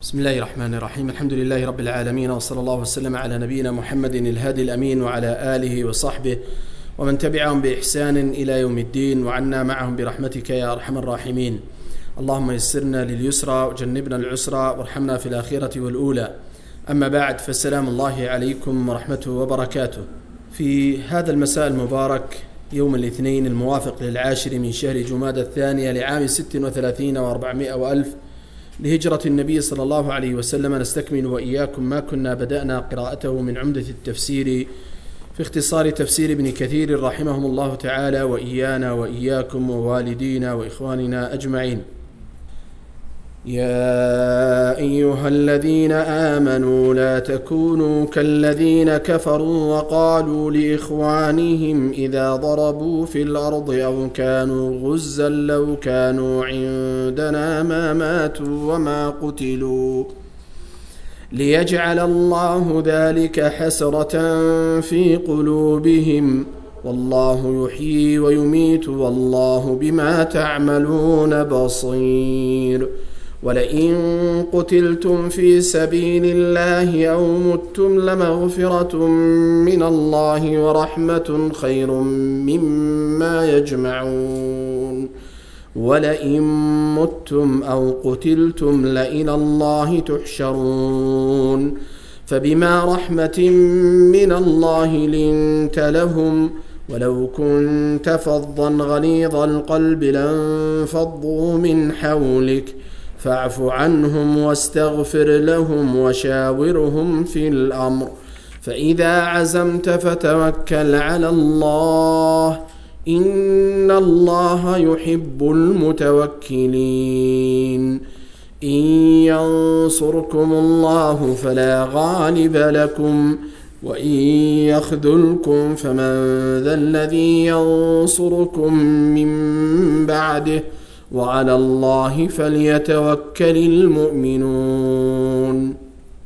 بسم الله الرحمن الرحيم. الحمد لله رب العالمين، وصلى الله وسلم على نبينا محمد الهادي الأمين وعلى آله وصحبه ومن تبعهم بإحسان إلى يوم الدين، وعنا معهم برحمتك يا أرحم الراحمين. اللهم يسرنا لليسرى وجنبنا العسرى وارحمنا في الآخرة والأولى. أما بعد، فالسلام الله عليكم ورحمته وبركاته. في هذا المساء المبارك يوم الاثنين الموافق للعاشر من شهر جمادى الثانية لعام 36 و400 وألف لهجرة النبي صلى الله عليه وسلم، نستكمل وإياكم ما كنا بدأنا قراءته من عمدة التفسير في اختصار تفسير ابن كثير رحمهم الله تعالى، وإيانا وإياكم ووالدينا وإخواننا أجمعين. يا أيها الذين آمنوا لا تكونوا كالذين كفروا وقالوا لإخوانهم إذا ضربوا في الأرض أو كانوا غزا لو كانوا عندنا ما ماتوا وما قتلوا ليجعل الله ذلك حسرة في قلوبهم، والله يحيي ويميت والله بما تعملون بصير. ولئن قتلتم في سبيل الله أو متم لمغفرة من الله ورحمة خير مما يجمعون. ولئن متم أو قتلتم لإلى الله تحشرون. فبما رحمة من الله لنت لهم، ولو كنت فظا غليظ القلب لانفضوا من حولك، فاعف عنهم واستغفر لهم وشاورهم في الأمر، فإذا عزمت فتوكل على الله، إن الله يحب المتوكلين. إن ينصركم الله فلا غالب لكم، وإن يخذلكم فمن ذا الذي ينصركم من بعده، وعلى الله فليتوكل المؤمنون.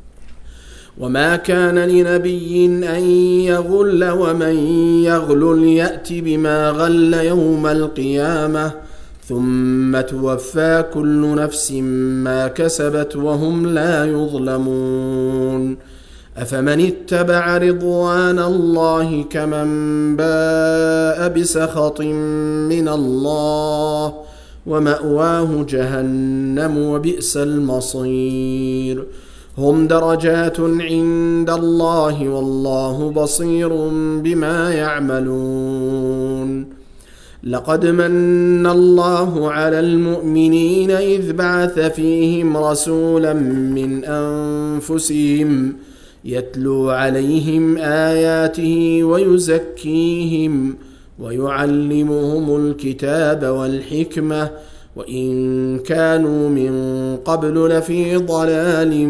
وما كان لنبي أن يغل، ومن يغلل يأت بما غل يوم القيامة، ثم توفى كل نفس ما كسبت وهم لا يظلمون. أفمن اتبع رضوان الله كمن باء بسخط من الله، ومأواه جهنم وبئس المصير. هم درجات عند الله والله بصير بما يعملون. لقد من الله على المؤمنين إذ بعث فيهم رسولا من أنفسهم يتلو عليهم آياته ويزكيهم ويعلمهم الكتاب والحكمة، وإن كانوا من قبل لفي ضلال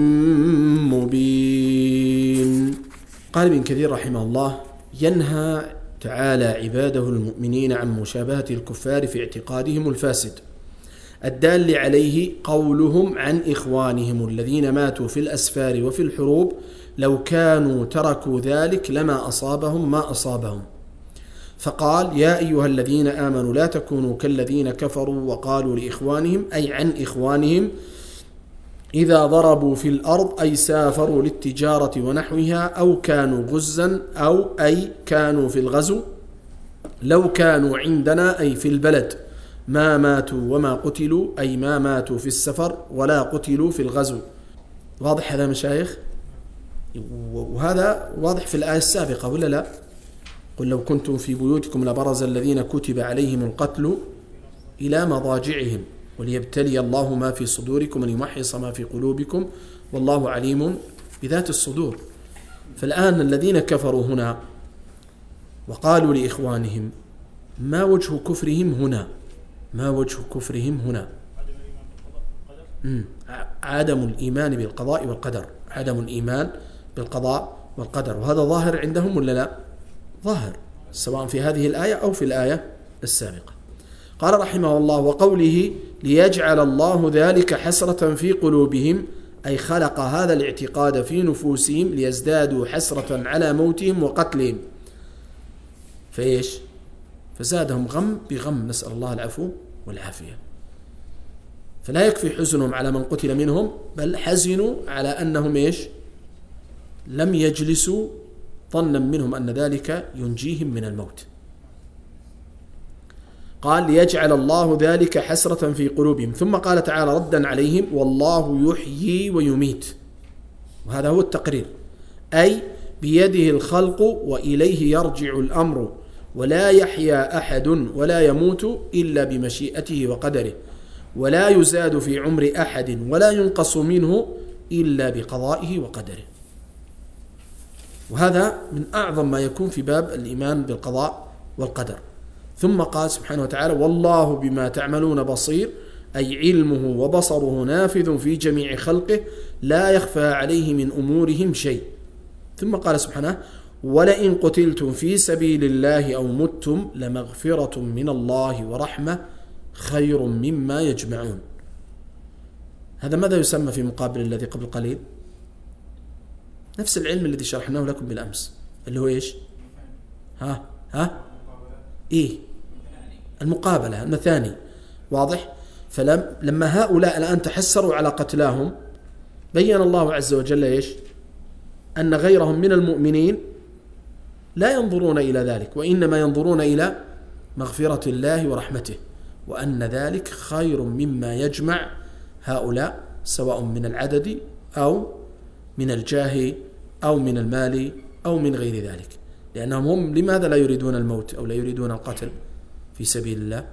مبين. قال ابن كثير رحمه الله: ينهى تعالى عباده المؤمنين عن مشابهة الكفار في اعتقادهم الفاسد، الدال عليه قولهم عن إخوانهم الذين ماتوا في الأسفار وفي الحروب، لو كانوا تركوا ذلك لما أصابهم ما أصابهم. فقال: يا أيها الذين آمنوا لا تكونوا كالذين كفروا وقالوا لإخوانهم، أي عن إخوانهم، إذا ضربوا في الأرض أي سافروا للتجارة ونحوها، أو كانوا غزا أو أي كانوا في الغزو، لو كانوا عندنا أي في البلد، ما ماتوا وما قتلوا أي ما ماتوا في السفر ولا قتلوا في الغزو. واضح هذا مشايخ؟ وهذا واضح في الآية السابقة ولا لا؟ قل لو كنتم في بيوتكم لبرز الذين كتب عليهم القتل إلى مضاجعهم وليبتلي الله ما في صدوركم وليمحص ما في قلوبكم والله عليم بذات الصدور. فالآن الذين كفروا هنا وقالوا لإخوانهم، ما وجه كفرهم هنا؟ ما وجه كفرهم هنا؟ عدم الإيمان بالقضاء والقدر، عدم الإيمان بالقضاء والقدر، وهذا ظاهر عندهم ولا لا؟ ظاهر، سواء في هذه الآية أو في الآية السابقة. قال رحمه الله: وقوله ليجعل الله ذلك حسرة في قلوبهم، أي خلق هذا الاعتقاد في نفوسهم ليزدادوا حسرة على موتهم وقتلهم، فإيش؟ فزادهم غم بغم، نسأل الله العفو والعافية. فلا يكفي حزنهم على من قتل منهم، بل حزنوا على أنهم إيش؟ لم يجلسوا ظنا منهم أن ذلك ينجيهم من الموت. قال ليجعل الله ذلك حسرة في قلوبهم. ثم قال تعالى ردا عليهم: والله يحيي ويميت. وهذا هو التقرير، أي بيده الخلق وإليه يرجع الأمر، ولا يحيا أحد ولا يموت إلا بمشيئته وقدره، ولا يزاد في عمر أحد ولا ينقص منه إلا بقضائه وقدره. وهذا من أعظم ما يكون في باب الإيمان بالقضاء والقدر. ثم قال سبحانه وتعالى: والله بما تعملون بصير، أي علمه وبصره نافذ في جميع خلقه لا يخفى عليه من أمورهم شيء. ثم قال سبحانه: ولئن قتلتم في سبيل الله أو متم لمغفرة من الله ورحمة خير مما يجمعون. هذا ماذا يسمى في مقابل الذي قبل قليل؟ نفس العلم الذي شرحناه لكم بالأمس، اللي هو إيش؟ إيه؟ المقابلة، المثاني. واضح؟ فلما هؤلاء الآن تحسروا على قتلاهم، بين الله عز وجل إيش؟ أن غيرهم من المؤمنين لا ينظرون إلى ذلك، وإنما ينظرون إلى مغفرة الله ورحمته، وأن ذلك خير مما يجمع هؤلاء، سواء من العدد أو من الجاه أو من المال أو من غير ذلك. لأنهم هم لماذا لا يريدون الموت أو لا يريدون القتل في سبيل الله؟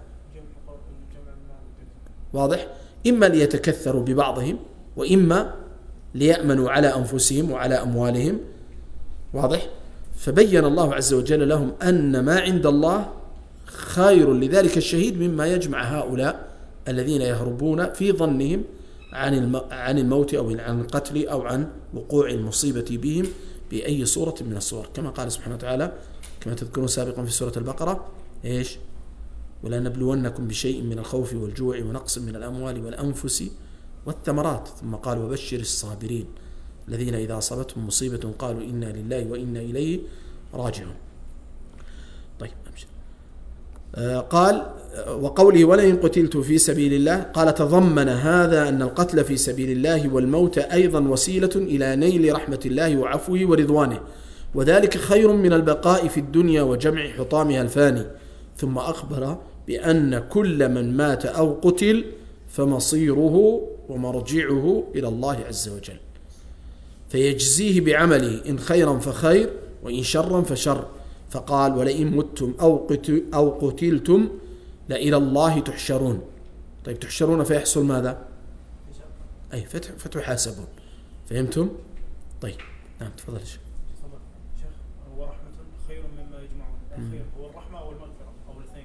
واضح؟ إما ليتكثروا ببعضهم، وإما ليأمنوا على أنفسهم وعلى أموالهم. واضح؟ فبين الله عز وجل لهم أن ما عند الله خير لذلك الشهيد مما يجمع هؤلاء الذين يهربون في ظنهم عن الموت أو عن القتل أو عن وقوع المصيبة بهم بأي صورة من الصور، كما قال سبحانه وتعالى كما تذكرون سابقا في سورة البقرة: إيش؟ ولا نبلونكم بشيء من الخوف والجوع ونقص من الأموال والأنفس والثمرات. ثم قال: وبشر الصابرين الذين إذا أصابتهم مصيبة قالوا إنا لله وإنا إليه راجعون. طيب أمشي. قال: وقوله ولئن قتلت في سبيل الله، قال تضمن هذا أن القتل في سبيل الله والموت أيضا وسيلة إلى نيل رحمة الله وعفوه ورضوانه، وذلك خير من البقاء في الدنيا وجمع حطامها الفاني. ثم أخبر بأن كل من مات أو قتل فمصيره ومرجعه إلى الله عز وجل، فيجزيه بعمله، إن خيرا فخير وإن شرا فشر. فقال: ولئن متم أو قتلتم لإلى الله تحشرون. طيب تحشرون فيحصل ماذا؟ أي فتحاسبون. فهمتم؟ طيب نعم تفضل شيخ. هو رحمة خير مما يجمعون. الخير هو الرحمة أو المغفرة أو الاثنين؟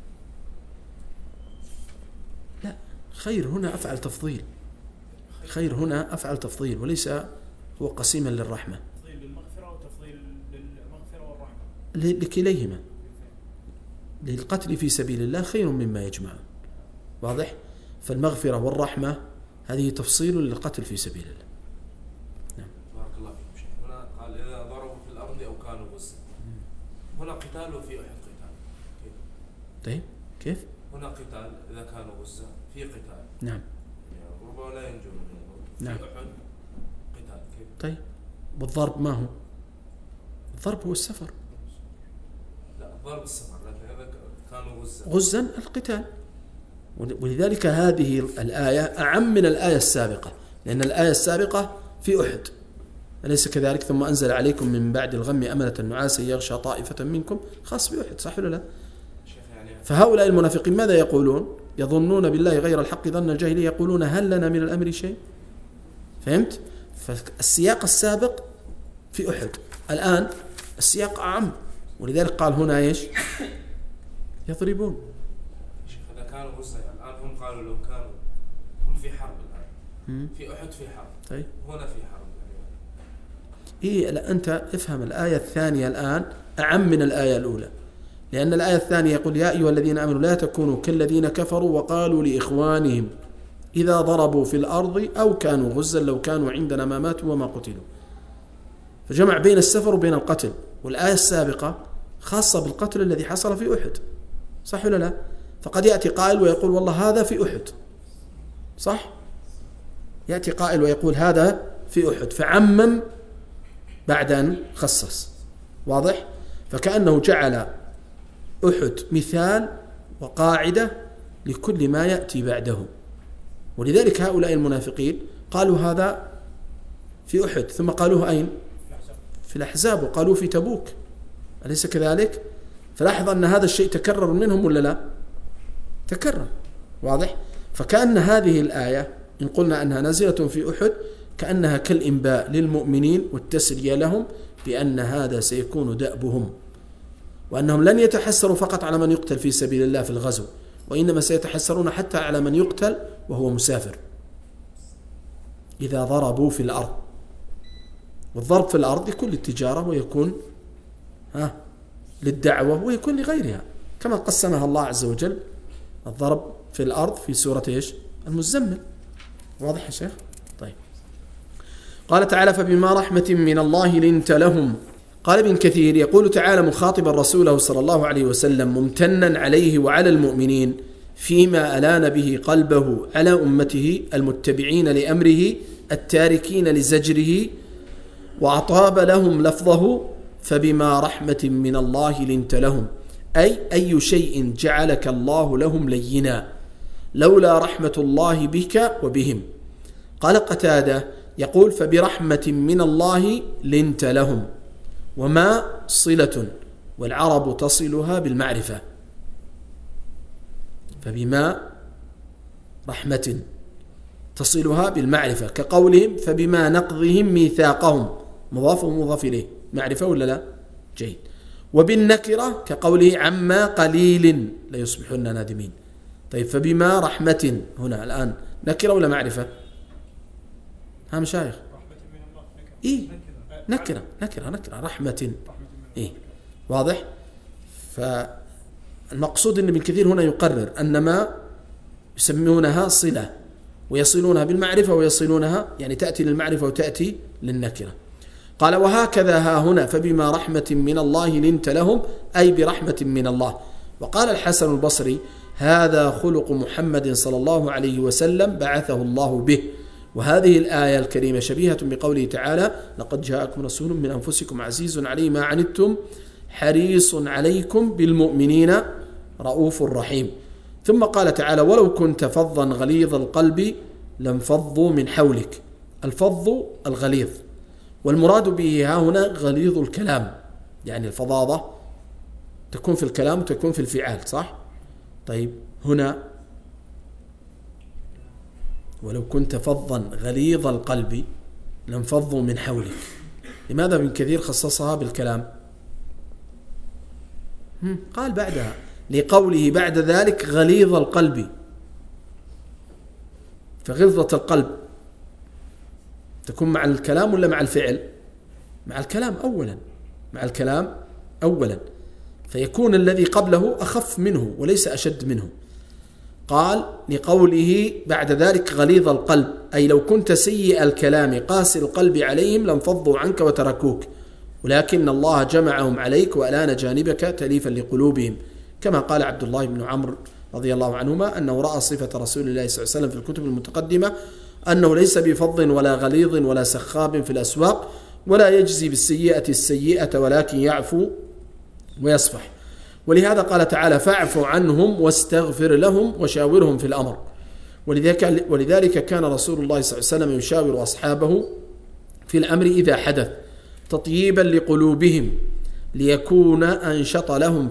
لا، خير هنا أفعل تفضيل. خير هنا أفعل تفضيل وليس هو قسيما للرحمة. تفضيل للمغفرة وتفضيل للمغفرة والرحمة لكليهما. للقتل في سبيل الله خير مما يجمعون. واضح؟ فالمغفرة والرحمة هذه تفصيل للقتل في سبيل الله. نعم. بارك الله فيكم شيخ. هنا قال إذا ضربوا في الأرض أو كانوا غزا. هنا قتال وفي أحد قتال. كيف؟ طيب كيف؟ هنا قتال إذا كانوا غزا، في قتال. نعم. ربما لا ينجون من الموت. نعم. في أحد قتال. كيف؟ طيب والضرب ما هو؟ الضرب هو السفر. لا، ضرب السفر، لكن إذا كانوا غزا. غزا القتال. ولذلك هذه الآية أعم من الآية السابقة، لأن الآية السابقة في أحد، أليس كذلك؟ ثم أنزل عليكم من بعد الغم أمنة نعاسا يغشى طائفة منكم، خاص بأحد، صح ولا لا؟ فهؤلاء المنافقين ماذا يقولون؟ يظنون بالله غير الحق ظن الجاهلية، يقولون هل لنا من الأمر شيء؟ فهمت؟ فالسياق السابق في أحد، الآن السياق أعم، ولذلك قال هنا إيش؟ يضربون. إذا كانوا غزا الآن هم قالوا لو كانوا هم في حرب الآن، في أحد في حرب. طيب هنا في حرب. إيه، لا أنت افهم الآية الثانية الآن أعم من الآية الأولى، لأن الآية الثانية يقول: يا أيها الذين آمنوا لا تكونوا كالذين كفروا وقالوا لإخوانهم إذا ضربوا في الأرض أو كانوا غزا لو كانوا عندنا ما ماتوا وما قتلوا. فجمع بين السفر وبين القتل. والآية السابقة خاصة بالقتل الذي حصل في أحد، صح ولا لا؟ فقد يأتي قائل ويقول والله هذا في أحد، صح؟ يأتي قائل ويقول هذا في أحد، فعمم بعد أن خصص. واضح؟ فكأنه جعل أحد مثال وقاعدة لكل ما يأتي بعده. ولذلك هؤلاء المنافقين قالوا هذا في أحد، ثم قالوه أين؟ في الأحزاب، وقالوا في تبوك، أليس كذلك؟ فلاحظ أن هذا الشيء تكرر منهم ولا لا؟ تكرر. واضح؟ فكأن هذه الآية إن قلنا أنها نازلة في أحد كأنها كالإنباء للمؤمنين والتسلية لهم بأن هذا سيكون دأبهم، وأنهم لن يتحسروا فقط على من يقتل في سبيل الله في الغزو، وإنما سيتحسرون حتى على من يقتل وهو مسافر إذا ضربوا في الأرض. والضرب في الأرض يكون للتجارة، ويكون للدعوة، ويكون لغيرها، كما قسمها الله عز وجل الضرب في الأرض في سورة إيش؟ المزمل. واضح يا شيخ؟ طيب. قال تعالى فبما رحمة من الله لنت لهم. قال ابن كثير يقول تعالى مخاطبا رسوله صلى الله عليه وسلم ممتنا عليه وعلى المؤمنين فيما ألان به قلبه على أمته المتبعين لأمره التاركين لزجره، وأطاب لهم لفظه فبما رحمة من الله لنت لهم، أي شيء جعلك الله لهم لينا لولا رحمة الله بك وبهم. قال قتادة يقول فبرحمة من الله لنت لهم، وما صلة والعرب تصلها بالمعرفة، فبما رحمة تصلها بالمعرفة، كقولهم فبما نقضهم ميثاقهم، مضاف ومضاف إليه، معرفة ولا لا؟ جيد. وبالنكرة كقوله عما قليل ليصبحن نادمين. طيب فبما رحمة هنا الآن نكرة ولا معرفة؟ ها مشايخ؟ إيه نكرة رحمة. إيه واضح؟ فالمقصود أن ابن كثير هنا يقرر أن ما يسمونها صلة ويصلونها بالمعرفة ويصلونها يعني تأتي للمعرفة وتأتي للنكرة. قال وهكذا ها هنا فبما رحمة من الله لنت لهم، أي برحمة من الله. وقال الحسن البصري هذا خلق محمد صلى الله عليه وسلم بعثه الله به. وهذه الآية الكريمة شبيهة بقوله تعالى لقد جاءكم رسول من أنفسكم عزيز عليه ما عنتم حريص عليكم بالمؤمنين رؤوف رحيم. ثم قال تعالى ولو كنت فظا غليظ القلب لانفضوا من حولك. الفظ الغليظ، والمراد به ها هنا غليظ الكلام، يعني الفظاظة تكون في الكلام وتكون في الفعال، صح؟ طيب هنا ولو كنت فظا غليظ القلب لانفضوا من حولك. لماذا ابن كثير خصصها بالكلام؟ قال بعدها لقوله بعد ذلك غليظ القلب، فغلظة القلب تكون مع الكلام ولا مع الفعل؟ مع الكلام أولا، مع الكلام أولا، فيكون الذي قبله أخف منه وليس أشد منه. قال لقوله بعد ذلك غليظ القلب، أي لو كنت سيء الكلام قاسي القلب عليهم لانفضوا عنك وتركوك، ولكن الله جمعهم عليك وألان جانبك تليفا لقلوبهم، كما قال عبد الله بن عمرو رضي الله عنهما أنه رأى صفة رسول الله صلى الله عليه وسلم في الكتب المتقدمة أنه ليس بفظ ولا غليظ ولا سخاب في الأسواق، ولا يجزي بالسيئة السيئة ولكن يعفو ويصفح. ولهذا قال تعالى فاعف عنهم واستغفر لهم وشاورهم في الأمر. ولذلك كان رسول الله صلى الله عليه وسلم يشاور أصحابه في الأمر إذا حدث تطييبا لقلوبهم ليكون أنشط لهم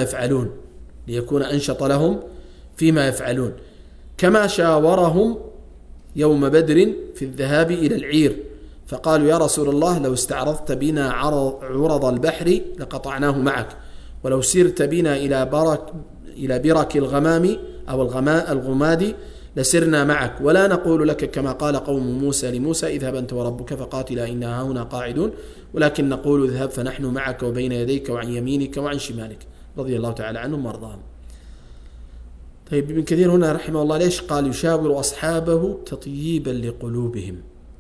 فيما يفعلون، كما شاورهم يوم بدر في الذهاب إلى العير، فقالوا يا رسول الله لو استعرضت بنا عرض البحر لقطعناه معك، ولو سرت بنا إلى برك الغمام أو الغماد لسرنا معك، ولا نقول لك كما قال قوم موسى لموسى اذهب أنت وربك فقاتلا إنا هنا قاعدون، ولكن نقول اذهب فنحن معك وبين يديك وعن يمينك وعن شمالك، رضي الله تعالى عنهم وارضاهم. طيب ابن كثير هنا رحمه الله ليش قال يشاور أصحابه تطييبا لقلوبهم،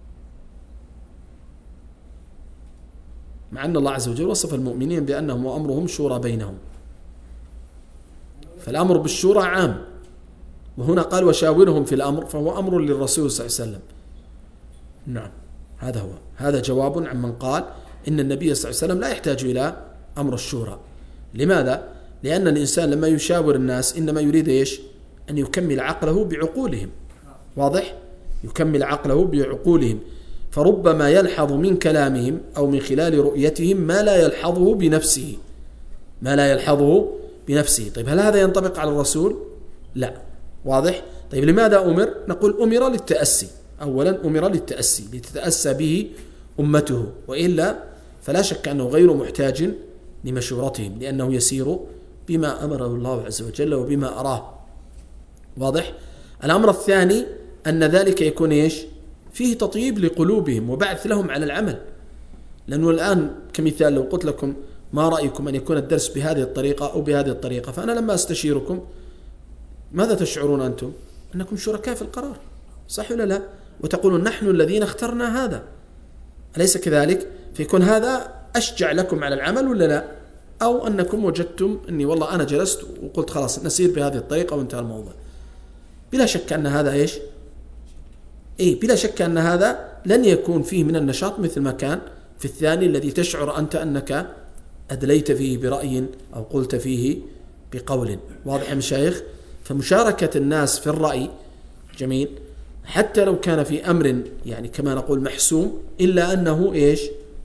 مع أن الله عز وجل وصف المؤمنين بأنهم وأمرهم شورى بينهم، فالأمر بالشورى عام وهنا قال وشاورهم في الأمر، فهو أمر للرسول صلى الله عليه وسلم. نعم، هذا هو، هذا جواب عن من قال إن النبي صلى الله عليه وسلم لا يحتاج إلى أمر الشورى. لماذا؟ لأن الإنسان لما يشاور الناس إنما يريد إيش؟ أن يكمل عقله بعقولهم. واضح؟ يكمل عقله بعقولهم، فربما يلحظ من كلامهم أو من خلال رؤيتهم ما لا يلحظه بنفسه، ما لا يلحظه بنفسه. طيب هل هذا ينطبق على الرسول؟ لا. واضح؟ طيب لماذا أمر؟ نقول أمر للتأسي. أولا أمر للتأسي، لتتأسى به أمته، وإلا فلا شك أنه غير محتاج لمشورتهم، لأنه يسير بما أمره الله عز وجل وبما أراه. واضح؟ الأمر الثاني أن ذلك يكون إيش؟ فيه تطيب لقلوبهم وبعث لهم على العمل. لأنه الآن كمثال لو قلت لكم ما رأيكم أن يكون الدرس بهذه الطريقة أو بهذه الطريقة، فأنا لما أستشيركم ماذا تشعرون أنتم؟ أنكم شركاء في القرار، صح ولا لا؟ وتقولون نحن الذين اخترنا هذا، أليس كذلك؟ فيكون هذا أشجع لكم على العمل ولا لا؟ أو أنكم وجدتم أني والله أنا جلست وقلت خلاص نسير بهذه الطريقة وانتهى الموضوع. بلا شك أن هذا إيش؟ بلا شك أن هذا لن يكون فيه من النشاط مثل ما كان في الثاني الذي تشعر أنت أنك أدليت فيه برأي أو قلت فيه بقول. واضح يا مشايخ؟ فمشاركة الناس في الرأي جميل، حتى لو كان في أمر يعني كما نقول محسوم، إلا أنه إيش؟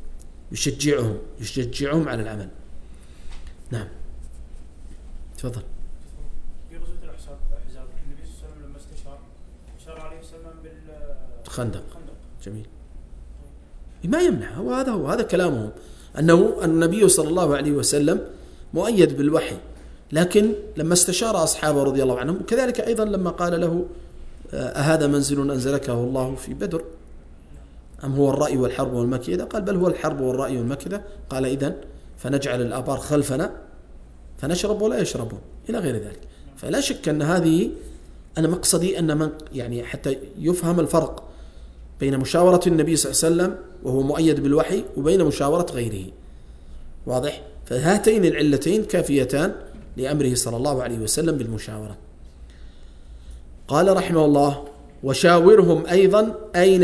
يشجعهم على العمل. نعم، تفضل. في غزوة الأحزاب النبي صلى الله عليه وسلم لما أشار عليه السلام بالخندق. جميل. ما يمنع، هذا كلامهم، أنه النبي صلى الله عليه وسلم مؤيد بالوحي، لكن لما استشار أصحابه رضي الله عنهم، وكذلك أيضا لما قال له أهذا منزل أنزلكه الله في بدر أم هو الرأي والحرب والمكيدة؟ قال بل هو الحرب والرأي والمكيدة. قال إذن فنجعل الآبار خلفنا فنشرب ولا يشربون، إلى غير ذلك. فلا شك أن هذه، أنا مقصدي أن من يعني حتى يفهم الفرق بين مشاورة النبي صلى الله عليه وسلم وهو مؤيد بالوحي وبين مشاورة غيره. واضح؟ فهاتين العلتين كافيتان لأمره صلى الله عليه وسلم بالمشاورة. قال رحمه الله وشاورهم أيضا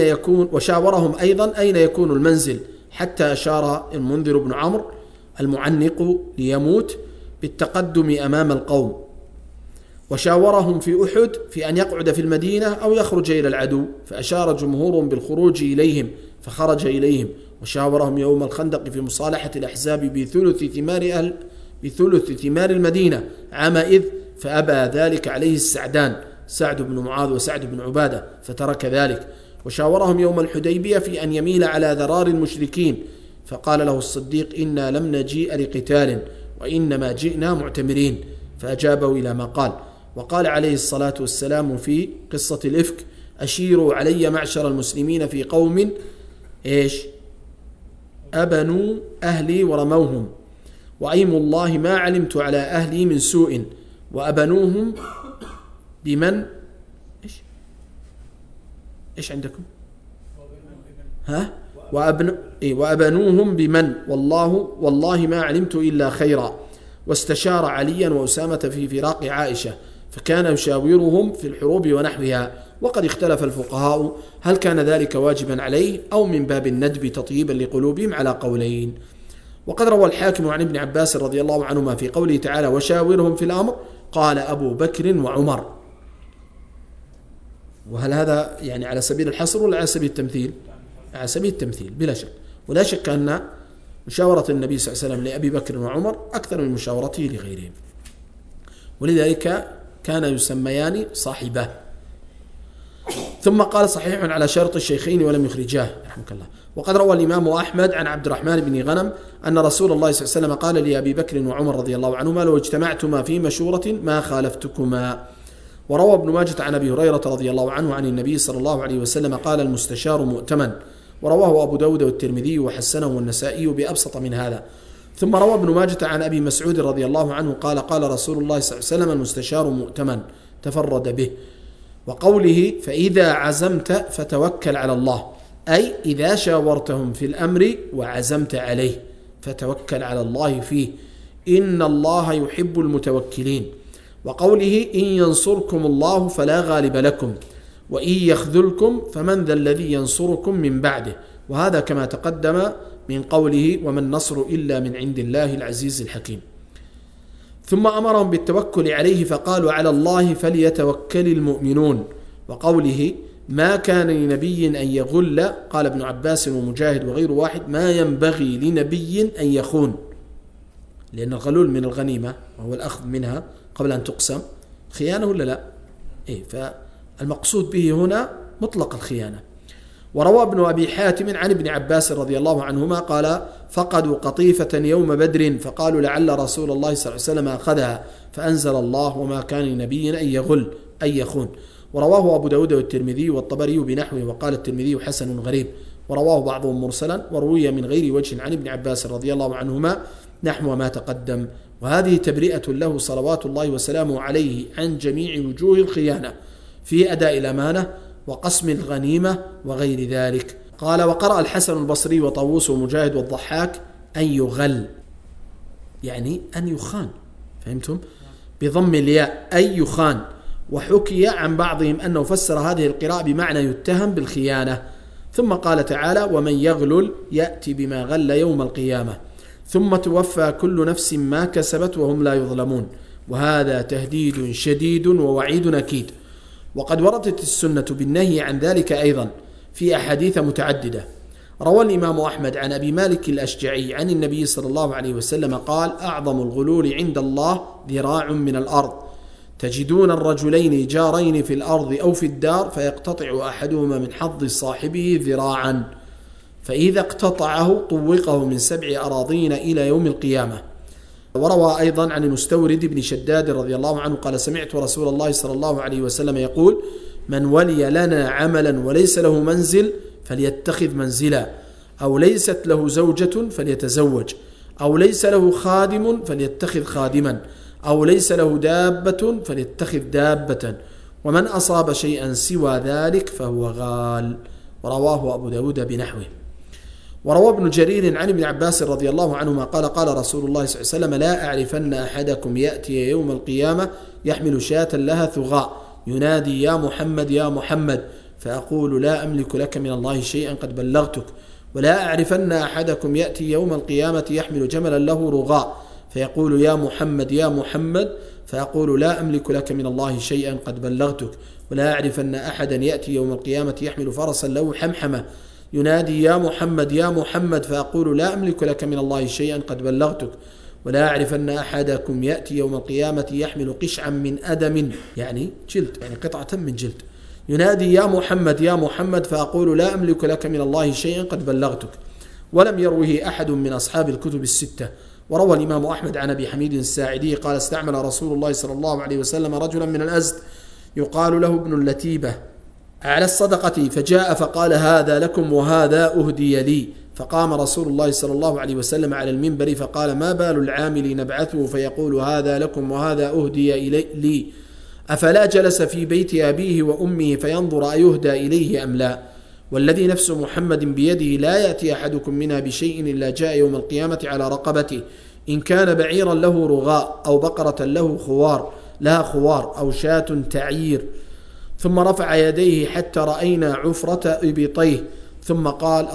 أين يكون المنزل، حتى أشار المنذر بن عمرو المعنق ليموت بالتقدم أمام القوم، وشاورهم في أحد في أن يقعد في المدينة أو يخرج إلى العدو، فأشار جمهورهم بالخروج إليهم فخرج إليهم، وشاورهم يوم الخندق في مصالحة الأحزاب بثلث ثمار المدينة عامئذ، فأبى ذلك عليه السعدان سعد بن معاذ وسعد بن عبادة فترك ذلك. وشاورهم يوم الحديبية في أن يميل على ذرار المشركين، فقال له الصديق إنا لم نجيء لقتال وإنما جئنا معتمرين، فأجابه إلى ما قال. وقال عليه الصلاة والسلام في قصة الإفك أشيروا علي معشر المسلمين في قوم أبنوا أهلي ورموهم، وأيم الله ما علمت على أهلي من سوء، وأبنوهم بمن إيش عندكم وأبنوهم بمن والله ما علمت إلا خيرا. واستشار عليا وأسامة في فراق عائشة، فكان يشاورهم في الحروب ونحوها. وقد اختلف الفقهاء هل كان ذلك واجبا عليه أو من باب الندب تطيبا لقلوبهم على قولين. وقد روى الحاكم عن ابن عباس رضي الله عنهما في قوله تعالى وشاورهم في الأمر قال أبو بكر وعمر. وهل هذا يعني على سبيل الحصر ولا على سبيل التمثيل؟ على سبيل التمثيل بلا شك. ولا شك أن مشاورة النبي صلى الله عليه وسلم لأبي بكر وعمر أكثر من مشاورته لغيرهم، ولذلك كان يسميان صاحبه. ثم قال صحيح على شرط الشيخين ولم يخرجاه رحمك الله. وقد روى الإمام أحمد عن عبد الرحمن بن غنم أن رسول الله صلى الله عليه وسلم قال لأبي بكر وعمر رضي الله عنهما لو اجتمعتما في مشورة ما خالفتكما. وروى ابن ماجه عن أبي هريرة رضي الله عنه عن النبي صلى الله عليه وسلم قال المستشار مؤتمن. ورواه أبو داود والترمذي وحسنه والنسائي بأبسط من هذا. ثم روى ابن ماجه عن أبي مسعود رضي الله عنه قال قال رسول الله صلى الله عليه وسلم المستشار مؤتمن تفرد به. وقوله فإذا عزمت فتوكل على الله، أي إذا شاورتهم في الأمر وعزمت عليه فتوكل على الله فيه، إن الله يحب المتوكلين. وقوله إن ينصركم الله فلا غالب لكم وإن يخذلكم فمن ذا الذي ينصركم من بعده، وهذا كما تقدم من قوله وما النصر إلا من عند الله العزيز الحكيم. ثم أمرهم بالتوكل عليه فقالوا على الله فليتوكل المؤمنون، وقوله ما كان لنبي أن يغل، قال ابن عباس ومجاهد وغير واحد ما ينبغي لنبي أن يخون، لأن الغلول من الغنيمة وهو الأخذ منها قبل أن تقسم خيانة ولا لا؟ فالمقصود به هنا مطلق الخيانة. وروى ابن أبي حاتم عن ابن عباس رضي الله عنهما قال فقدوا قطيفة يوم بدر فقالوا لعل رسول الله صلى الله عليه وسلم أخذها فأنزل الله وما كان لنبي أن يغل أن يخون. ورواه أبو داود والترمذي والطبري بنحوه، وقال الترمذي حسن غريب، ورواه بعضهم مرسلا، وروي من غير وجه عن ابن عباس رضي الله عنهما نحو ما تقدم. وهذه تبرئة له صلوات الله وسلامه عليه عن جميع وجوه الخيانة في أداء الأمانة وقسم الغنيمة وغير ذلك. قال وقرأ الحسن البصري وطاووس ومجاهد والضحاك أن يغل، يعني أن يخان، فهمتم؟ بضم الياء أن يخان. وحكي عن بعضهم أنه فسر هذه القراءة بمعنى يتهم بالخيانة. ثم قال تعالى ومن يغلل يأتي بما غل يوم القيامة ثم توفى كل نفس ما كسبت وهم لا يظلمون. وهذا تهديد شديد ووعيد أكيد. وقد وردت السنة بالنهي عن ذلك أيضا في أحاديث متعددة. روى الإمام أحمد عن أبي مالك الأشجعي عن النبي صلى الله عليه وسلم قال أعظم الغلول عند الله ذراع من الأرض تجدون الرجلين جارين في الأرض أو في الدار فيقتطع أحدهما من حظ صاحبه ذراعا فإذا اقتطعه طوقه من 7 أراضين إلى يوم القيامة. وروى أيضا عن المستورد بن شداد رضي الله عنه قال سمعت رسول الله صلى الله عليه وسلم يقول من ولي لنا عملا وليس له منزل فليتخذ منزلا، أو ليست له زوجة فليتزوج، أو ليس له خادم فليتخذ خادما، أو ليس له دابة فليتخذ دابة، ومن أصاب شيئا سوى ذلك فهو غال. ورواه أبو داود بنحوه. وروى ابن جرير عن ابن عباس رضي الله عنهما قال قال رسول الله صلى الله عليه وسلم لا أعرفن أحدكم يأتي يوم القيامة يحمل شاة لها ثغاء ينادي يا محمد يا محمد فأقول لا أملك لك من الله شيئا قد بلغتك، ولا أعرفن أحدكم يأتي يوم القيامة يحمل جملا له رغاء فيقول يا محمد يا محمد فأقول لا أملك لك من الله شيئا قد بلغتك، ولا أعرفن أحدا يأتي يوم القيامة يحمل فرسا له حمحمة ينادي يا محمد يا محمد فأقول لا أملك لك من الله شيئا قد بلغتك، ولا أعرف أن أحدكم يأتي يوم القيامة يحمل قشعا من أدم يعني جلد، يعني قطعة من جلد ينادي يا محمد يا محمد فأقول لا أملك لك من الله شيئا قد بلغتك. ولم يروه أحد من أصحاب الكتب الستة. وروى الإمام أحمد عن أبي حميد الساعدي قال استعمل رسول الله صلى الله عليه وسلم رجلا من الأزد يقال له ابن اللتيبة على الصدقة فجاء فقال هذا لكم وهذا أهدي لي، فقام رسول الله صلى الله عليه وسلم على المنبر فقال ما بال العامل نبعثه فيقول هذا لكم وهذا أهدي لي، أفلا جلس في بيت أبيه وأمه فينظر أيهدى إليه أم لا؟ والذي نفس محمد بيده لا يأتي أحدكم منها بشيء إلا جاء يوم القيامة على رقبته إن كان بعيرا له رغاء أو بقرة لها خوار أو شاة تعير. ثم رفع يديه حتى رأينا عفرة إبطيه ثم قال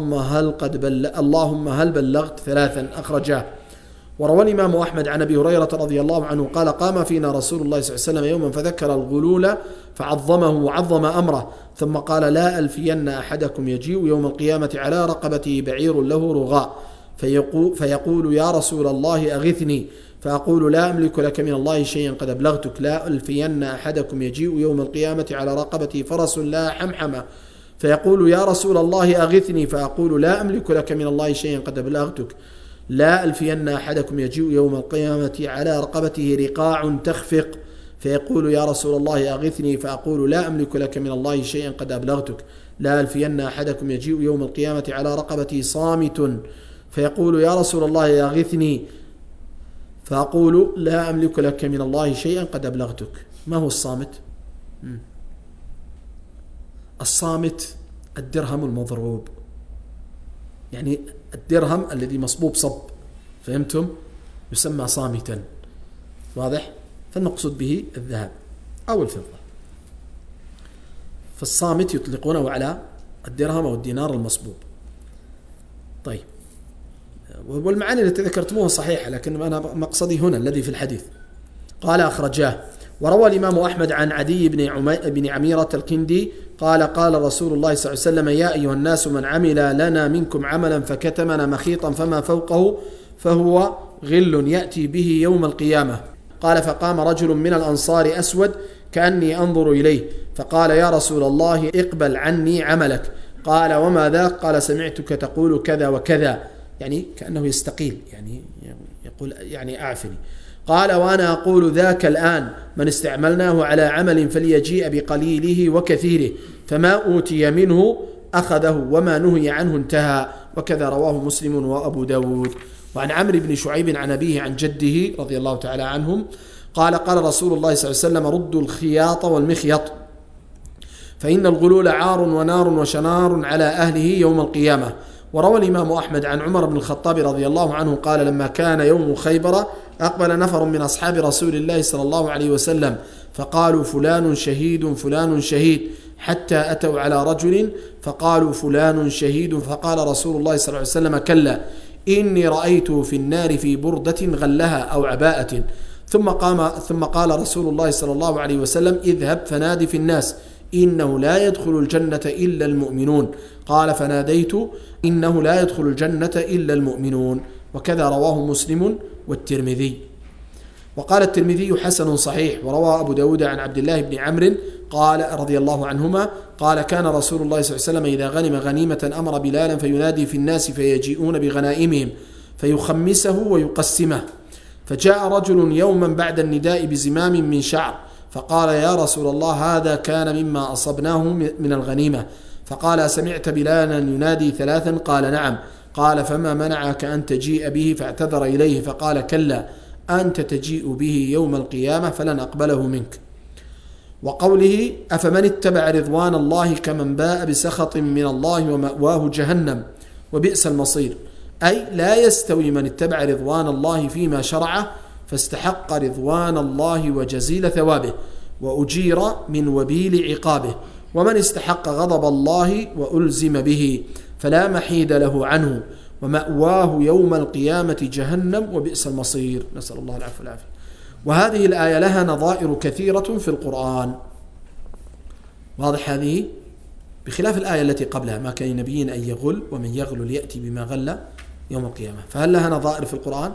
اللهم هل بلغت 3 أخرجاه. وروى الإمام أحمد عن أبي هريرة رضي الله عنه قال قام فينا رسول الله صلى الله عليه وسلم يوما فذكر الغلول فعظمه وعظم أمره ثم قال لا ألفين أحدكم يجيء يوم القيامة على رقبته بعير له رغاء فيقول يا رسول الله أغثني فأقول لا أملك لك من الله شيئا قد أبلغتك، لا ألفين أحدكم يجيء يوم القيامة على رقبته فرس لا حمحمة فيقول يا رسول الله أغثني فأقول لا أملك لك من الله شيئا قد أبلغتك، لا ألفين أحدكم يجيء يوم القيامة على رقبته رقاع تخفق فيقول يا رسول الله أغثني فأقول لا أملك لك من الله شيئا قد أبلغتك، لا ألفين أحدكم يجيء يوم القيامة على رقبته صامت فيقول يا رسول الله أغثني فأقول لا أملك لك من الله شيئا قد أبلغتك. ما هو الصامت؟ الصامت الدرهم المضروب، يعني الدرهم الذي مصبوب صب، فهمتم؟ يسمى صامتا، واضح؟ فالمقصود به الذهب أو الفضة. فالصامت يطلقونه على الدرهم أو الدينار المصبوب. طيب، والمعاني التي ذكرتموها صحيحة، لكن أنا مقصدي هنا الذي في الحديث. قال أخرجاه. وروى الإمام أحمد عن عدي بن عميرة الكندي قال قال رسول الله صلى الله عليه وسلم: يا أيها الناس، من عمل لنا منكم عملا فكتمنا مخيطا فما فوقه فهو غل يأتي به يوم القيامة. قال: فقام رجل من الأنصار أسود كأني أنظر إليه، فقال: يا رسول الله، اقبل عني عملك. قال: وما ذاك؟ قال: سمعتك تقول كذا وكذا، يعني كأنه يستقيل، يعني يقول يعني أعفني. قال: وأنا أقول ذاك الآن، من استعملناه على عمل فليجيء بقليله وكثيره، فما أوتي منه أخذه وما نهي عنه انتهى. وكذا رواه مسلم وأبو داود. وعن عمرو بن شعيب عن أبيه عن جده رضي الله تعالى عنهم قال قال رسول الله صلى الله عليه وسلم: ردوا الخياط والمخيط، فإن الغلول عار ونار وشنار على أهله يوم القيامة. وروى الإمام أحمد عن عمر بن الخطاب رضي الله عنه قال: لما كان يوم خيبر أقبل نفر من أصحاب رسول الله صلى الله عليه وسلم فقالوا: فلان شهيد فلان شهيد، حتى أتوا على رجل فقالوا: فلان شهيد. فقال رسول الله صلى الله عليه وسلم: كلا، إني رأيته في النار في بردة غلها أو عباءة. ثم قال رسول الله صلى الله عليه وسلم: اذهب فنادي في الناس إنه لا يدخل الجنة إلا المؤمنون. قال: فناديت: إنه لا يدخل الجنة إلا المؤمنون. وكذا رواه مسلم والترمذي. وقال الترمذي: حسن صحيح. وروى أبو داود عن عبد الله بن عمرو قال رضي الله عنهما قال: كان رسول الله صلى الله عليه وسلم إذا غنم غنيمة أمر بلالا فينادي في الناس فيجيئون بغنائمهم فيخمسه ويقسمه. فجاء رجل يوما بعد النداء بزمام من شعر فقال: يا رسول الله، هذا كان مما أصبناه من الغنيمة. فقال: سمعت بلالا ينادي ثلاثا؟ قال: نعم. قال: فما منعك أن تجيء به؟ فاعتذر إليه فقال: كلا، أنت تجيء به يوم القيامة فلن أقبله منك. وقوله: أفمن اتبع رضوان الله كمن باء بسخط من الله ومأواه جهنم وبئس المصير، أي لا يستوي من اتبع رضوان الله فيما شرعه فاستحق رضوان الله وجزيل ثوابه وأجير من وبيل عقابه، ومن استحق غضب الله وألزم به فلا محيد له عنه ومأواه يوم القيامة جهنم وبئس المصير، نسأل الله العفو والعافية. وهذه الآية لها نظائر كثيرة في القرآن، واضح هذه؟ بخلاف الآية التي قبلها: ما كان نبي أن يغل ومن يغل يأتي بما غل يوم القيامة. فهل لها نظائر في القرآن؟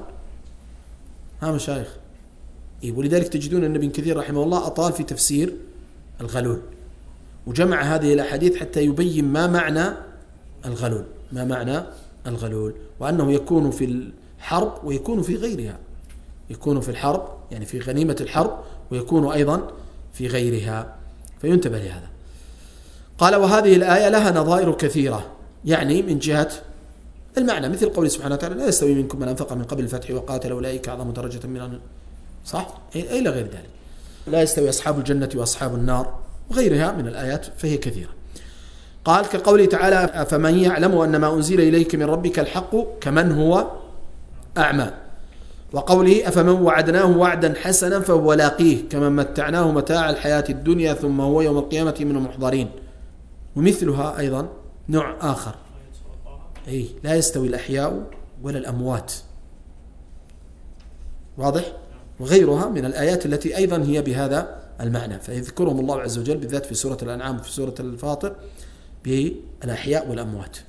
ها مشايخ؟ ولذلك تجدون أن ابن كثير رحمه الله أطال في تفسير الغلول وجمع هذه الأحاديث حتى يبين ما معنى الغلول، ما معنى الغلول، وأنه يكون في الحرب ويكون في غيرها، يكون في الحرب يعني في غنيمة الحرب ويكون أيضا في غيرها، فينتبه لهذا. قال: وهذه الآية لها نظائر كثيرة، يعني من جهة المعنى، مثل قوله سبحانه وتعالى: لا يستوي منكم من أنفق من قبل الفتح وقاتل أولئك أعظم درجة من صح؟ إلى غير ذلك. لا يستوي أصحاب الجنة وأصحاب النار وغيرها من الآيات فهي كثيرة. قال: كقوله تعالى: فمن يعلم أن ما أنزل إليك من ربك الحق كمن هو أعمى. وقوله: أفمن وعدناه وعدا حسنا فهو لاقيه كمن متعناه متاع الحياة الدنيا ثم هو يوم القيامة من المحضرين. ومثلها أيضا نوع آخر: لا يستوي الأحياء ولا الأموات، واضح؟ وغيرها من الآيات التي أيضا هي بهذا المعنى، فيذكرهم الله عز وجل بالذات في سورة الأنعام وفي سورة الفاطر بالأحياء والأموات.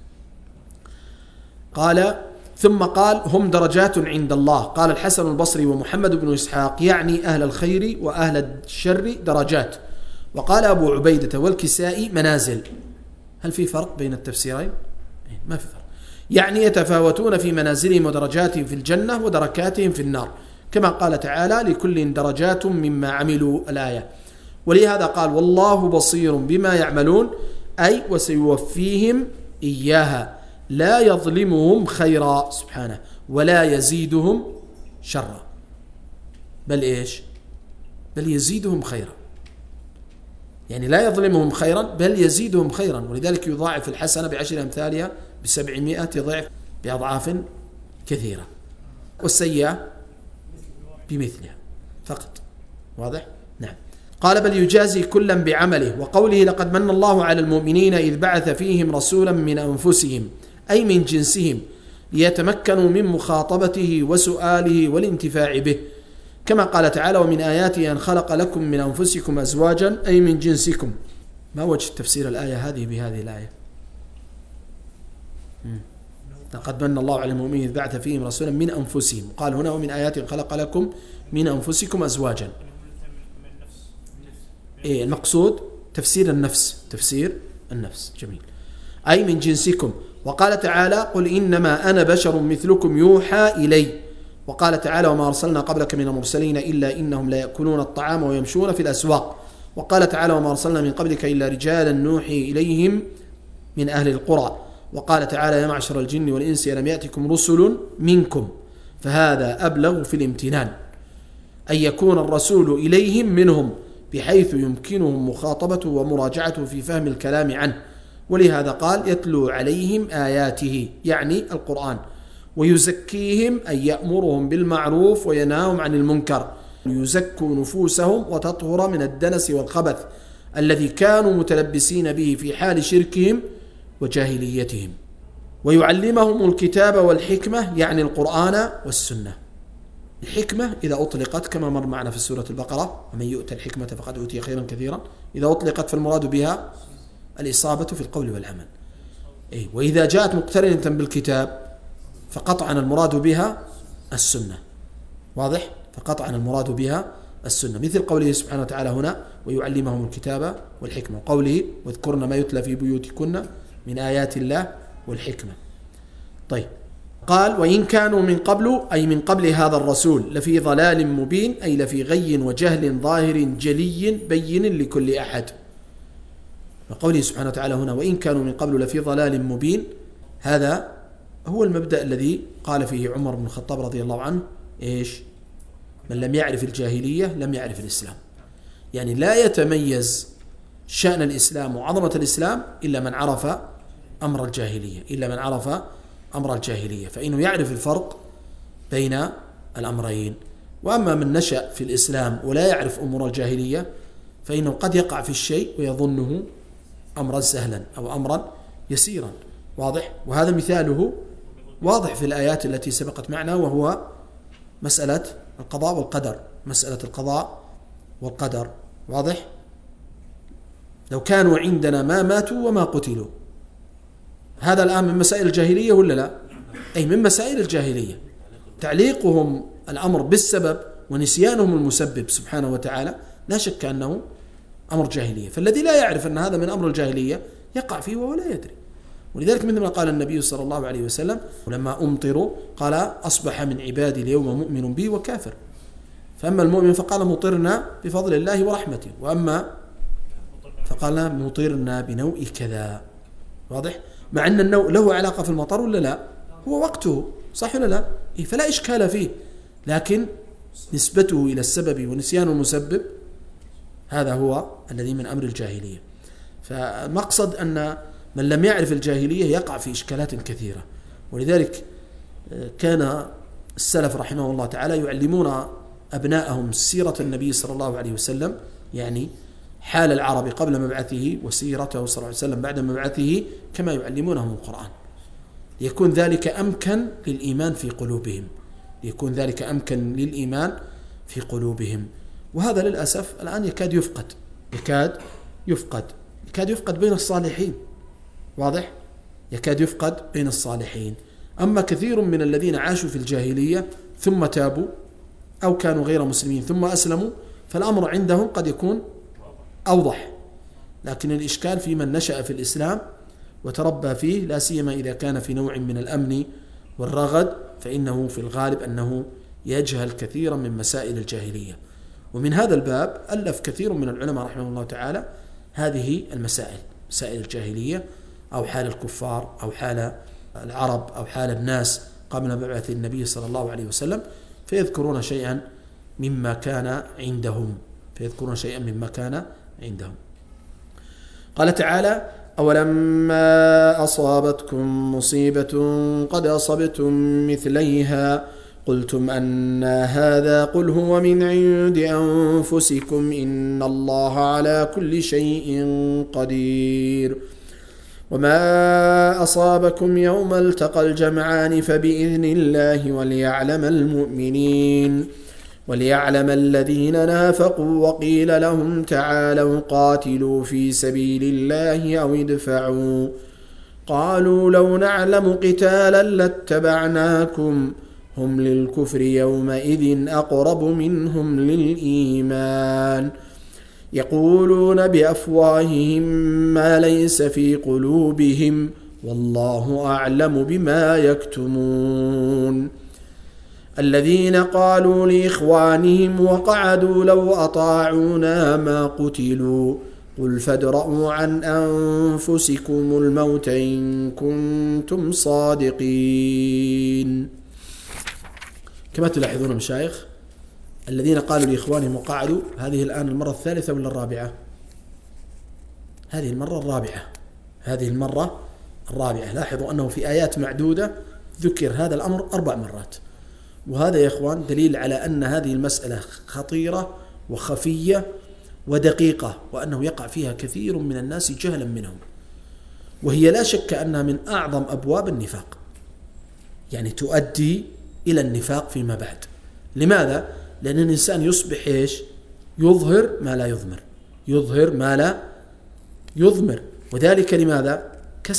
قال: ثم قال: هم درجات عند الله. قال الحسن البصري ومحمد بن إسحاق: يعني أهل الخير وأهل الشر درجات. وقال أبو عبيدة والكسائي: منازل. هل في فرق بين التفسيرين؟ ما في فرق، يعني يتفاوتون في منازلهم ودرجاتهم في الجنة ودركاتهم في النار، كما قال تعالى: لكل درجات مما عملوا، الآية. ولهذا قال: والله بصير بما يعملون، أي وسيوفيهم إياها، لا يظلمهم خيرا سبحانه ولا يزيدهم شرا، بل إيش؟ بل يزيدهم خيرا، يعني لا يظلمهم خيرا بل يزيدهم خيرا. ولذلك يضاعف الحسنة ب10 أمثالها ب700 ضعف بأضعاف كثيرة، والسيئة بمثلها فقط. واضح؟ نعم. قال بل يجازي كلا بعمله. وقوله لقد من الله على المؤمنين إذ بعث فيهم رسولا من أنفسهم أي من جنسهم ليتمكنوا من مخاطبته وسؤاله والانتفاع به، كما قال تعالى ومن آياته أن خلق لكم من أنفسكم أزواجا أي من جنسكم. ما وجه تفسير الآية هذه بهذه الآية؟ لقد من الله على المؤمنين إذ بعث فيهم رسولا من أنفسهم، قال هنا ومن آياته خلق لكم من أنفسكم أزواجا. المقصود تفسير النفس، تفسير النفس. جميل. أي من جنسكم. وقال تعالى قل إنما أنا بشر مثلكم يوحى إلي. وقال تعالى وما أرسلنا قبلك من المرسلين إلا إنهم لا يأكلون الطعام ويمشون في الأسواق. وقال تعالى وما أرسلنا من قبلك إلا رجالا نوحي إليهم من أهل القرى. وقال تعالى يا معشر الجن والإنس ألم يأتكم رسل منكم، فهذا أبلغ في الامتنان أن يكون الرسول إليهم منهم بحيث يمكنهم مخاطبته ومراجعته في فهم الكلام عنه. ولهذا قال يتلو عليهم آياته يعني القرآن ويزكيهم أي يأمرهم بالمعروف وينهاهم عن المنكر، يزكوا نفوسهم وتطهر من الدنس والخبث الذي كانوا متلبسين به في حال شركهم وجاهليتهم، ويعلمهم الكتاب والحكمة يعني القرآن والسنة. الحكمة إذا أطلقت كما مر معنا في سورة البقرة ومن يؤت الحكمة فقد أوتي خيرا كثيرا، إذا أطلقت فالمراد بها الإصابة في القول والعمل. وإذا جاءت مقترنة بالكتاب فقطعا المراد بها السنة. واضح؟ فقطعا المراد بها السنة، مثل قوله سبحانه وتعالى هنا ويعلمهم الكتاب والحكمة، وقوله واذكرن ما يتلى في بيوتكن من آيات الله والحكمة. طيب قال وإن كانوا من قبل أي من قبل هذا الرسول لفي ضلال مبين أي لفي غي وجهل ظاهر جلي بين لكل أحد. وقوله سبحانه وتعالى هنا وإن كانوا من قبل لفي ضلال مبين، هذا هو المبدأ الذي قال فيه عمر بن الخطاب رضي الله عنه إيش؟ من لم يعرف الجاهلية لم يعرف الإسلام. يعني لا يتميز شأن الإسلام وعظمة الإسلام إلا من عرف أمر الجاهلية، إلا من عرف أمر الجاهلية، فإنه يعرف الفرق بين الأمرين. وأما من نشأ في الإسلام ولا يعرف أمور الجاهلية فإنه قد يقع في الشيء ويظنه أمرا سهلا أو أمرا يسيرا. واضح؟ وهذا مثاله واضح في الآيات التي سبقت معنا، وهو مسألة القضاء والقدر، مسألة القضاء والقدر. واضح؟ لو كانوا عندنا ما ماتوا وما قتلوا، هذا الآن من مسائل الجاهلية ولا لا؟ أي من مسائل الجاهلية. تعليقهم الأمر بالسبب ونسيانهم المسبب سبحانه وتعالى لا شك أنه أمر جاهلية، فالذي لا يعرف أن هذا من أمر الجاهلية يقع فيه وهو لا يدري. ولذلك مثل ما قال النبي صلى الله عليه وسلم ولما أمطروا قال أصبح من عبادي اليوم مؤمن بي وكافر، فأما المؤمن فقال مطرنا بفضل الله ورحمته، وأما فقال مطرنا بنوء كذا. واضح؟ مع أن النوء له علاقة في المطر ولا لا؟ هو وقته، صح ولا لا؟ فلا إشكال فيه، لكن نسبته إلى السبب ونسيان المسبب هذا هو الذي من أمر الجاهلية. فمقصد أن من لم يعرف الجاهلية يقع في إشكالات كثيرة. ولذلك كان السلف رحمه الله تعالى يعلمون أبنائهم سيرة النبي صلى الله عليه وسلم، يعني حال العرب قبل مبعثه وسيرته صلى الله عليه وسلم بعد مبعثه، كما يعلمونهم القرآن، ليكون ذلك أمكن للإيمان في قلوبهم، ليكون ذلك أمكن للإيمان في قلوبهم. وهذا للأسف الآن يكاد يفقد بين الصالحين. واضح؟ يكاد يفقد بين الصالحين. أما كثير من الذين عاشوا في الجاهلية ثم تابوا أو كانوا غير مسلمين ثم أسلموا فالأمر عندهم قد يكون أوضح، لكن الإشكال في من نشأ في الإسلام وتربى فيه، لا سيما إذا كان في نوع من الأمن والرغد، فإنه في الغالب أنه يجهل كثيرا من مسائل الجاهلية. ومن هذا الباب ألف كثير من العلماء رحمه الله تعالى هذه المسائل، مسائل الجاهلية أو حال الكفار أو حال العرب أو حال الناس قبل مبعث النبي صلى الله عليه وسلم، فيذكرون شيئا مما كان عندهم. قال تعالى أولما أصابتكم مصيبة قد أصبتم مثليها قلتم أن هذا قل هو من عند أنفسكم إن الله على كل شيء قدير وما أصابكم يوم التقى الجمعان فبإذن الله وليعلم الذين نافقوا وقيل لهم تعالوا قاتلوا في سبيل الله أو ادفعوا قالوا لو نعلم قتالا لاتبعناكم هم للكفر يومئذ أقرب منهم للإيمان يقولون بأفواههم ما ليس في قلوبهم والله أعلم بما يكتمون الذين قالوا لإخوانهم وقعدوا لو أطاعونا ما قتلوا قل فادرءوا عن أنفسكم الموت إن كنتم صادقين. كما تلاحظون مشايخ الذين قالوا لإخوانهم وقعدوا، هذه الآن المرة الثالثة ولا الرابعة؟ هذه المرة الرابعة. لاحظوا أنه في آيات معدودة ذكر هذا الأمر 4 مرات، وهذا يا إخوان دليل على أن هذه المسألة خطيرة وخفية ودقيقة، وأنه يقع فيها كثير من الناس جهلا منهم، وهي لا شك أنها من أعظم أبواب النفاق، يعني تؤدي إلى النفاق فيما بعد. لماذا؟ لأن الإنسان يصبح إيش؟ يظهر ما لا يضمر، وذلك لماذا؟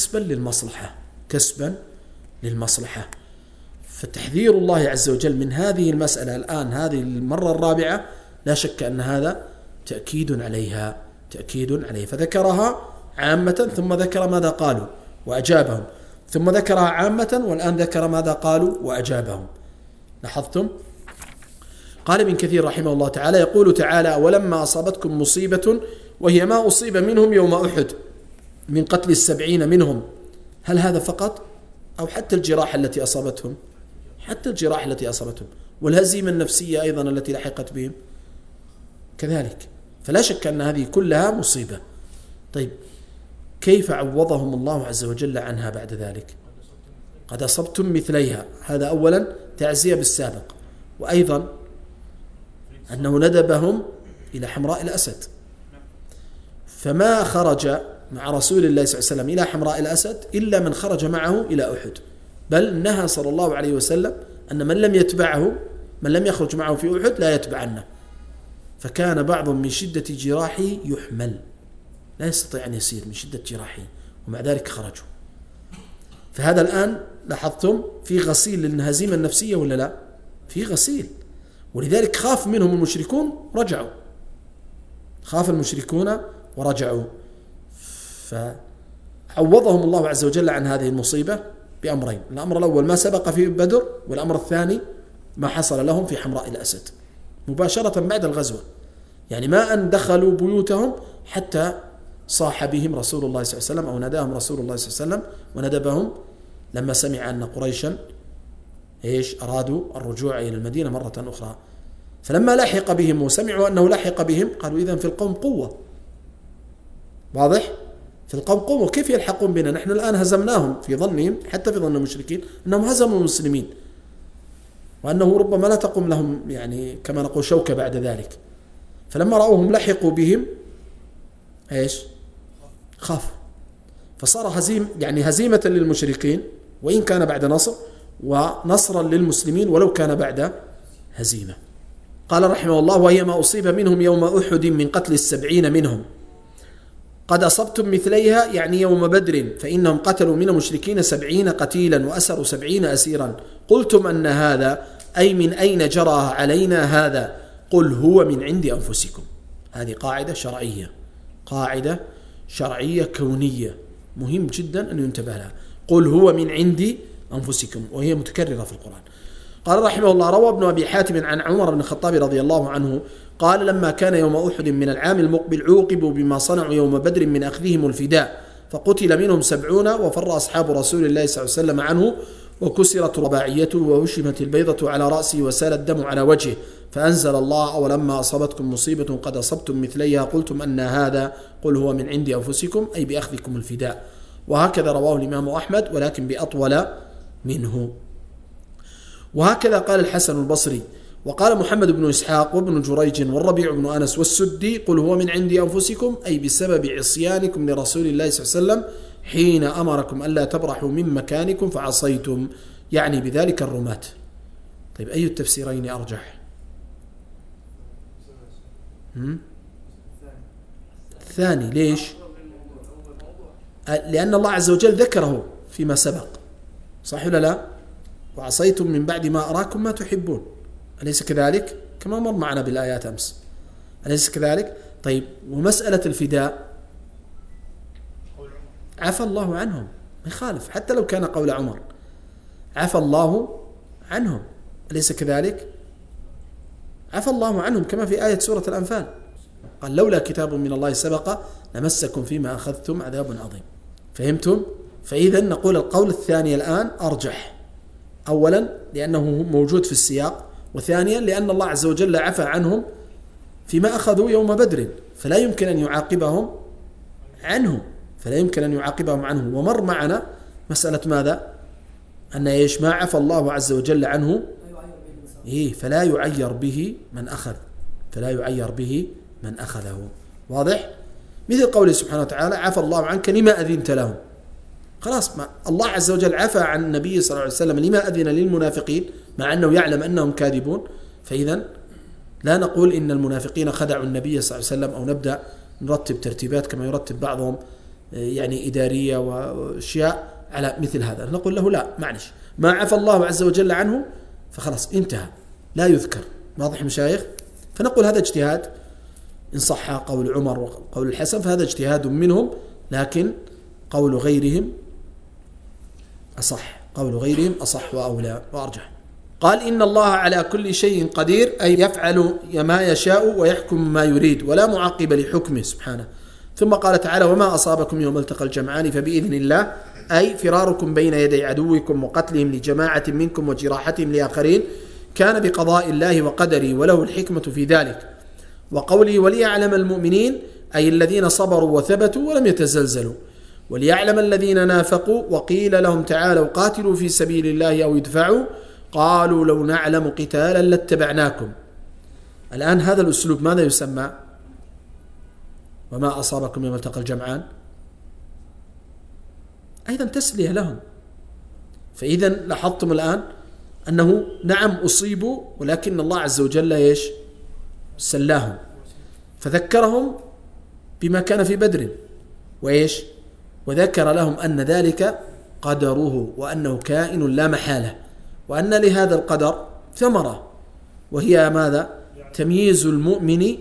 كسبا للمصلحة. فتحذير الله عز وجل من هذه المسألة الآن هذه المرة الرابعة لا شك أن هذا تأكيد عليها، فذكرها عامة ثم ذكر ماذا قالوا وأجابهم، ثم ذكرها عامة والآن ذكر ماذا قالوا وأجابهم. لاحظتم؟ قال ابن كثير رحمه الله تعالى: يقول تعالى: ولما أصابتكم مصيبة وهي ما أصيب منهم يوم أحد من قتل 70 منهم. هل هذا فقط أو حتى الجراح التي أصابتهم؟ حتى الجراح التي أصابتهم، والهزيمة النفسية أيضا التي لحقت بهم كذلك، فلا شك أن هذه كلها مصيبة. طيب كيف عوضهم الله عز وجل عنها بعد ذلك؟ قد أصبتم مثليها، هذا أولا تعزية بالسابق، وأيضا أنه ندبهم إلى حمراء الأسد، فما خرج مع رسول الله صلى الله عليه وسلم إلى حمراء الأسد إلا من خرج معه إلى أحد، بل نهى صلى الله عليه وسلم أن من لم يخرج معه في أحد لا يتبعنه، فكان بعض من شدة جراحه يحمل لا يستطيع أن يسير من شدة جراحه، ومع ذلك خرجوا. فهذا الآن لاحظتم في غسيل للهزيمة النفسية ولا لا؟ في غسيل، ولذلك خاف منهم المشركون رجعوا، خاف المشركون ورجعوا، فعوضهم الله عز وجل عن هذه المصيبة بأمرين: الأمر الأول ما سبق في بدر، والأمر الثاني ما حصل لهم في حمراء الأسد مباشرة بعد الغزوة، يعني ما أن دخلوا بيوتهم حتى صاح بهم رسول الله صلى الله عليه وسلم أو ناداهم رسول الله صلى الله عليه وسلم وندبهم لما سمع أن قريشا أرادوا الرجوع إلى المدينة مرة أخرى. فلما لحق بهم وسمعوا أنه لحق بهم قالوا: إذن في القوم قوة. واضح؟ في القوم قوة، كيف يلحقون بنا؟ نحن الآن هزمناهم، في ظنهم حتى في ظن المشركين أنهم هزموا المسلمين، وأنه ربما لا تقوم لهم يعني كما نقول شوكة بعد ذلك. فلما رأوهم لحقوا بهم خافوا، فصار هزيمة للمشركين وإن كان بعد نصر، ونصرا للمسلمين ولو كان بعد هزيمة. قال رحمه الله: وهي ما أصيب منهم يوم أحد من قتل 70 منهم. قد أصبتم مثليها يعني يوم بدر، فإنهم قتلوا من المشركين 70 قتيلا وأسروا 70 أسيرا. قلتم أن هذا أي من أين جرى علينا هذا؟ قل هو من عند أنفسكم. هذه قاعدة شرعية كونية مهم جدا أن ينتبه لها. قل هو من عند أنفسكم، وهي متكررة في القرآن. قال رحمه الله: روى ابن أبي حاتم عن عمر بن الخطاب رضي الله عنه قال: لما كان يوم أحد من العام المقبل عوقبوا بما صنعوا يوم بدر من أخذهم الفداء، فقتل منهم 70 وفر أصحاب رسول الله صلى الله عليه وسلم عنه، وكسرت رباعيته ووشمت البيضة على رأسه وسال الدم على وجهه، فأنزل الله: أولما أصابتكم مصيبة قد أصبتم مثليها قلتم أن هذا قل هو من عند أنفسكم أي بأخذكم الفداء. وهكذا رواه الإمام أحمد ولكن بأطول منه. وهكذا قال الحسن البصري، وقال محمد بن إسحاق وابن جريج والربيع بن أنس والسدي: قل هو من عند أنفسكم، أي بسبب عصيانكم لرسول الله صلى الله عليه وسلم حين أمركم ألا تبرحوا من مكانكم فعصيتم، يعني بذلك الرماة. طيب أي التفسيرين أرجح؟ الثاني. ليش؟ لأن الله عز وجل ذكره فيما سبق، صح ولا لا؟ وعصيتم من بعد ما أراكم ما تحبون، أليس كذلك؟ كما مر معنا بالآيات أمس، أليس كذلك؟ طيب ومسألة الفداء عفى الله عنهم، ما يخالف حتى لو كان قول عمر، عفى الله عنهم، أليس كذلك؟ عفى الله عنهم كما في آية سورة الأنفال، قال: لولا كتاب من الله سبق لمسكم فيما أخذتم عذاب عظيم. فهمتم؟ فإذا نقول القول الثاني الآن أرجح، أولا لأنه موجود في السياق، وثانيا لأن الله عز وجل عفى عنهم فيما أخذوا يوم بدر، فلا يمكن أن يعاقبهم عنه، ومر معنا مسألة ماذا؟ أن إيش؟ ما عفى الله عز وجل عنه فلا يعير به من أخذه، واضح؟ مثل قوله سبحانه وتعالى: عفى الله عنك لما أذنت لهم. خلاص، ما الله عز وجل عفى عن النبي صلى الله عليه وسلم لما أذن للمنافقين مع أنه يعلم أنهم كاذبون، فإذا لا نقول إن المنافقين خدعوا النبي صلى الله عليه وسلم، أو نبدأ نرتب ترتيبات كما يرتب بعضهم يعني إدارية وأشياء على مثل هذا. نقول له: لا، معلش، ما عفى الله عز وجل عنه فخلاص انتهى، لا يذكر. واضح مشايخ؟ فنقول هذا اجتهاد، إن صح قول عمر وقول الحسن فهذا اجتهاد منهم، لكن قول غيرهم أصح وأولى وأرجح. قال: إن الله على كل شيء قدير، أي يفعل ما يشاء ويحكم ما يريد ولا معقب لحكمه سبحانه. ثم قال تعالى: وما أصابكم يوم التقى الجمعان فبإذن الله، أي فراركم بين يدي عدوكم وقتلهم لجماعة منكم وجراحتهم لآخرين كان بقضاء الله وقدره وله الحكمة في ذلك. وقوله: وليعلم المؤمنين، أي الذين صبروا وثبتوا ولم يتزلزلوا، وليعلم الذين نافقوا وقيل لهم تعالوا قاتلوا في سبيل الله أو ادفعوا قالوا لو نعلم قتالا لاتبعناكم. الآن هذا الأسلوب ماذا يسمى؟ وما أصابكم يوم التقى الجمعان أيضا تسلية لهم. فإذا لاحظتم الآن أنه نعم أصيبوا، ولكن الله عز وجل إيش؟ سلاهم، فذكرهم بما كان في بدر، وإيش؟ وذكر لهم أن ذلك قدره، وأنه كائن لا محالة، وأن لهذا القدر ثمرة، وهي ماذا؟ تمييز المؤمن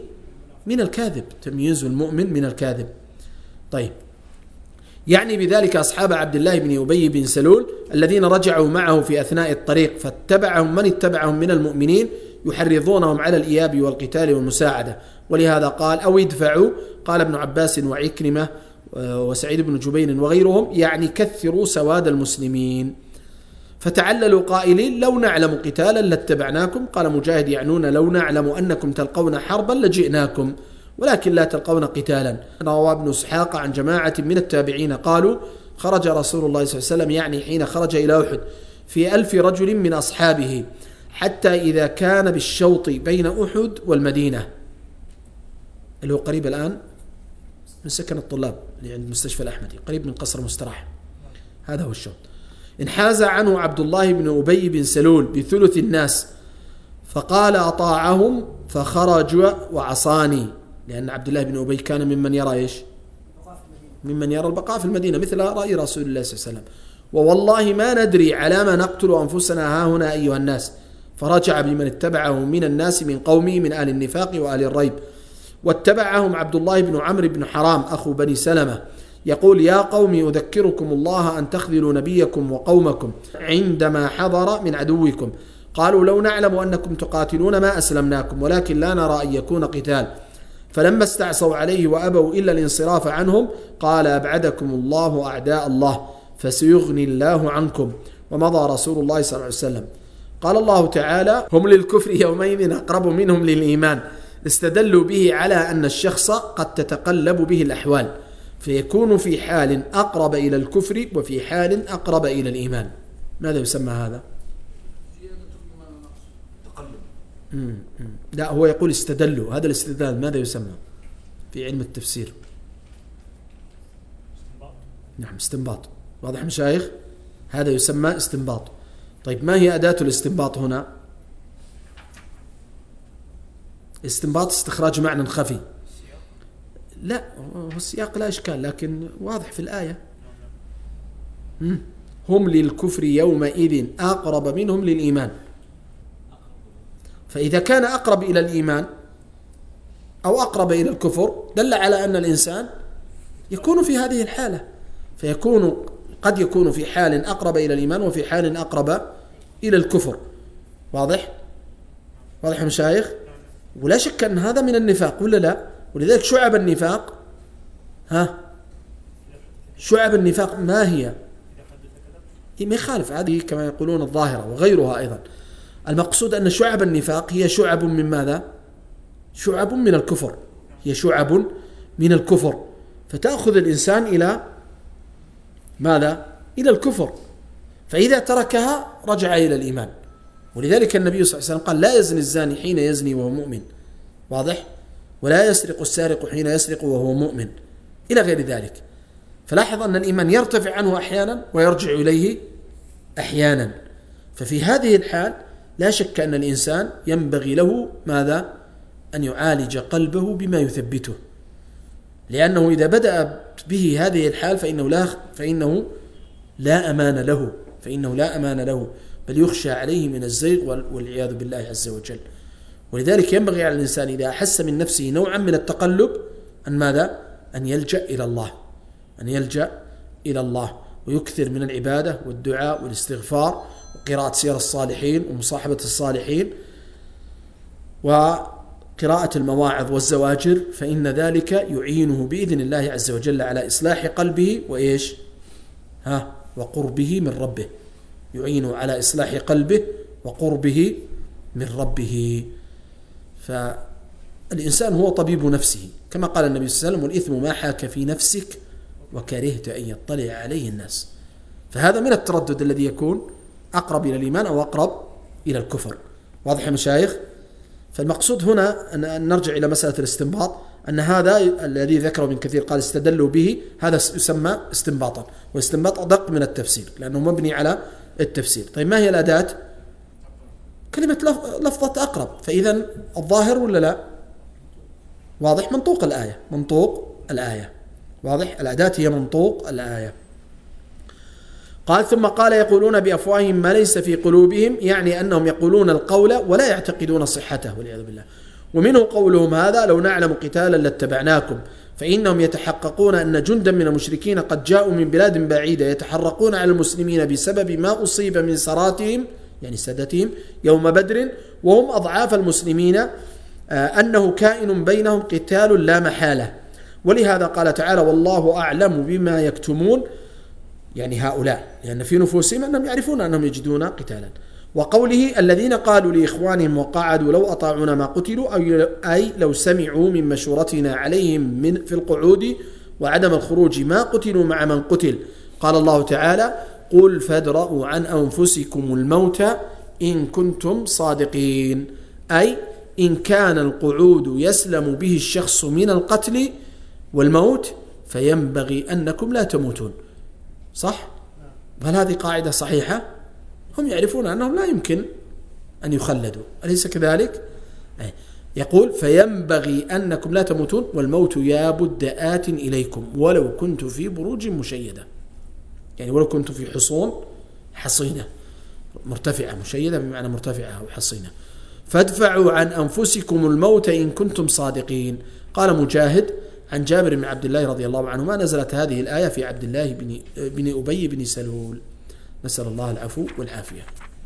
من الكاذب. طيب، يعني بذلك أصحاب عبد الله بن أبي بن سلول الذين رجعوا معه في أثناء الطريق، فاتبعهم من اتبعهم من المؤمنين يحرضونهم على الإياب والقتال والمساعدة، ولهذا قال: أو ادفعوا. قال ابن عباس وعكرمة وسعيد بن جبير وغيرهم: يعني كثروا سواد المسلمين. فتعللوا قائلين: لو نعلم قتالا لاتبعناكم. قال مجاهد: يعنون لو نعلم أنكم تلقون حربا لجئناكم ولكن لا تلقون قتالا. روى ابن إسحاق عن جماعة من التابعين قالوا: خرج رسول الله صلى الله عليه وسلم، يعني حين خرج إلى أحد، في 1000 رجل من أصحابه، حتى إذا كان بالشوط بين أحد والمدينة، اللي هو قريب الآن من سكن الطلاب اللي عند مستشفى الأحمدي، قريب من قصر مستراح، هذا هو الشوط، انحاز عنه عبد الله بن أبي بن سلول بثلث الناس، فقال: أطاعهم فخرج وعصاني، لأن عبد الله بن أبي كان ممن يرى إيش؟ ممن يرى البقاء في المدينة، مثل رأي رسول الله صلى الله عليه وسلم. ووالله ما ندري على ما نقتل أنفسنا هاهنا أيها الناس. فرجع بمن اتبعه من الناس من قومه من آل النفاق وآل الريب. واتبعهم عبد الله بن عمرو بن حرام أخو بني سلمة يقول: يا قوم أذكركم الله أن تخذلوا نبيكم وقومكم عندما حضر من عدوكم. قالوا: لو نعلم أنكم تقاتلون ما أسلمناكم، ولكن لا نرى أن يكون قتال. فلما استعصوا عليه وأبوا إلا الانصراف عنهم قال: أبعدكم الله أعداء الله فسيغني الله عنكم. ومضى رسول الله صلى الله عليه وسلم. قال الله تعالى: هم للكفر يومئذ أقرب منهم للإيمان. استدلوا به على أن الشخص قد تتقلب به الأحوال، فيكون في حال أقرب إلى الكفر وفي حال أقرب إلى الإيمان. ماذا يسمى هذا؟ لا، هو يقول استدلوا. هذا الاستدلال ماذا يسمى في علم التفسير؟ نعم، استنباط. واضح مشايخ؟ هذا يسمى استنباط. طيب ما هي أداة الاستنباط هنا؟ استنباط استخراج معنى خفي. لا، هو السياق لا إشكال، لكن واضح في الآية. هم للكفر يومئذ أقرب منهم للإيمان. فإذا كان أقرب إلى الإيمان أو أقرب إلى الكفر دل على أن الإنسان يكون في هذه الحالة، فيكون قد يكون في حال أقرب إلى الإيمان وفي حال أقرب إلى الكفر. واضح؟ واضح يا مشايخ؟ ولا شك أن هذا من النفاق ولا لا؟ ولذلك شعب النفاق، شعب النفاق ما هي؟ ما يخالف، هذه كما يقولون الظاهرة وغيرها أيضا. المقصود أن شعب النفاق هي شعب من ماذا؟ شعب من الكفر، هي شعب من الكفر، فتأخذ الإنسان إلى ماذا؟ إلى الكفر، فإذا تركها رجع إلى الإيمان. ولذلك النبي صلى الله عليه وسلم قال لا يزني الزاني حين يزني وهو مؤمن. واضح؟ ولا يسرق السارق حين يسرق وهو مؤمن، إلى غير ذلك. فلاحظ أن الإيمان يرتفع عنه أحيانا ويرجع إليه أحيانا. ففي هذه الحال لا شك أن الإنسان ينبغي له ماذا؟ أن يعالج قلبه بما يثبته، لأنه إذا بدأ به هذه الحال فإنه لا أمان له، بل يخشى عليه من الزيغ والعياذ بالله عز وجل. ولذلك ينبغي على الإنسان إذا أحس من نفسه نوعا من التقلب أن ماذا؟ أن يلجأ إلى الله ويكثر من العبادة والدعاء والاستغفار وقراءة سير الصالحين ومصاحبة الصالحين وقراءة المواعظ والزواجر، فإن ذلك يعينه بإذن الله عز وجل على إصلاح قلبه وإيش؟ وقربه من ربه. يعينه على إصلاح قلبه وقربه من ربه. فالإنسان هو طبيب نفسه كما قال النبي صلى الله عليه وسلم: والإثم ما حاك في نفسك وكرهت أن يطلع عليه الناس. فهذا من التردد الذي يكون أقرب إلى الإيمان أو أقرب إلى الكفر. واضح يا مشايخ؟ فالمقصود هنا أن نرجع إلى مسألة الاستنباط، أن هذا الذي ذكره ابن كثير قال استدلوا به، هذا يسمى استنباطا، والاستنباط أدق من التفسير لأنه مبني على التفسير. طيب ما هي الأداة؟ كلمة لفظة أقرب، فإذا الظاهر ولا لا؟ واضح؟ منطوق الآية. واضح؟ الأداة هي منطوق الآية. قال: ثم قال: يقولون بأفواههم ما ليس في قلوبهم، يعني أنهم يقولون القول ولا يعتقدون صحته والعياذ بالله. ومنه قولهم هذا: لو نعلم قتالا لاتبعناكم، فإنهم يتحققون أن جندا من المشركين قد جاءوا من بلاد بعيدة يتحرقون على المسلمين بسبب ما أصيب من سراتهم، يعني سادتهم، يوم بدر، وهم أضعاف المسلمين، أنه كائن بينهم قتال لا محالة. ولهذا قال تعالى: والله أعلم بما يكتمون، يعني هؤلاء، لأن في نفوسهم أنهم يعرفون أنهم يجدون قتالا. وقوله: الذين قالوا لإخوانهم وقعدوا لو أطاعونا ما قتلوا، أي لو سمعوا من مشورتنا عليهم في القعود وعدم الخروج ما قتلوا مع من قتل. قال الله تعالى: قل فادرءوا عن أنفسكم الموت إن كنتم صادقين، أي إن كان القعود يسلم به الشخص من القتل والموت فينبغي أنكم لا تموتون. صح؟ هل هذه قاعدة صحيحة؟ هم يعرفون أنهم لا يمكن أن يخلدوا، أليس كذلك؟ يقول: فينبغي أنكم لا تموتون والموت يا بد آت إليكم ولو كنت في بروج مشيدة، يعني ولو كنت في حصون حصينة مرتفعة، مشيدة بمعنى مرتفعة أو حصينة. فادفعوا عن أنفسكم الموت إن كنتم صادقين. قال مجاهد عن جابر بن عبد الله رضي الله عنهما: نزلت هذه الآية في عبد الله بن أبي بن سلول، نسأل الله العفو والعافية.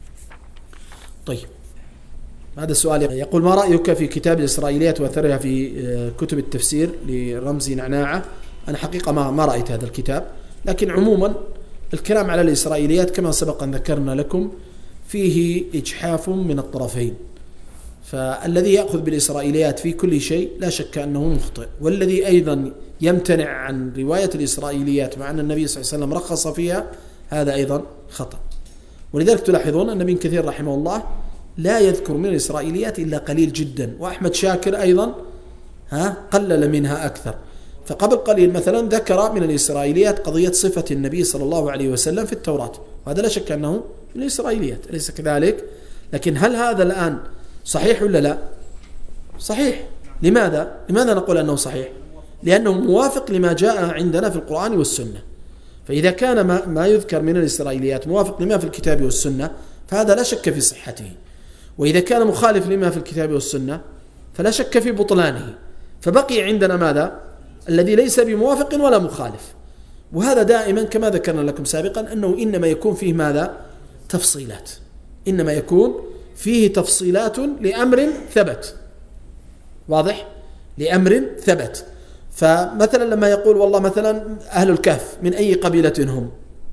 طيب، هذا السؤال يقول: ما رأيك في كتاب الإسرائيليات وأثرها في كتب التفسير لرمزي نعناعة؟ أنا حقيقة ما رأيت هذا الكتاب، لكن عموما الكلام على الإسرائيليات كما سبق أن ذكرنا لكم فيه إجحاف من الطرفين، فالذي يأخذ بالإسرائيليات في كل شيء لا شك أنه مخطئ، والذي أيضا يمتنع عن رواية الإسرائيليات مع أن النبي صلى الله عليه وسلم رخص فيها هذا أيضا خطأ. ولذلك تلاحظون أن ابن كثير رحمه الله لا يذكر من الإسرائيليات إلا قليل جدا، وأحمد شاكر أيضا قلل منها أكثر. فقبل قليل مثلا ذكر من الإسرائيليات قضية صفة النبي صلى الله عليه وسلم في التوراة، وهذا لا شك أنه من الإسرائيليات، أليس كذلك؟ لكن هل هذا الآن صحيح ولا لا؟ صحيح. لماذا نقول أنه صحيح؟ لأنه موافق لما جاء عندنا في القرآن والسنة. فإذا كان ما يذكر من الإسرائيليات موافق لما في الكتاب والسنة فهذا لا شك في صحته، وإذا كان مخالف لما في الكتاب والسنة فلا شك في بطلانه. فبقي عندنا ماذا؟ الذي ليس بموافق ولا مخالف. وهذا دائما كما ذكرنا لكم سابقا أنه إنما يكون فيه ماذا؟ تفصيلات، إنما يكون فيه تفصيلات لأمر ثبت. واضح؟ لأمر ثبت. فمثلا لما يقول والله مثلا أهل الكهف من أي قبيلة هم،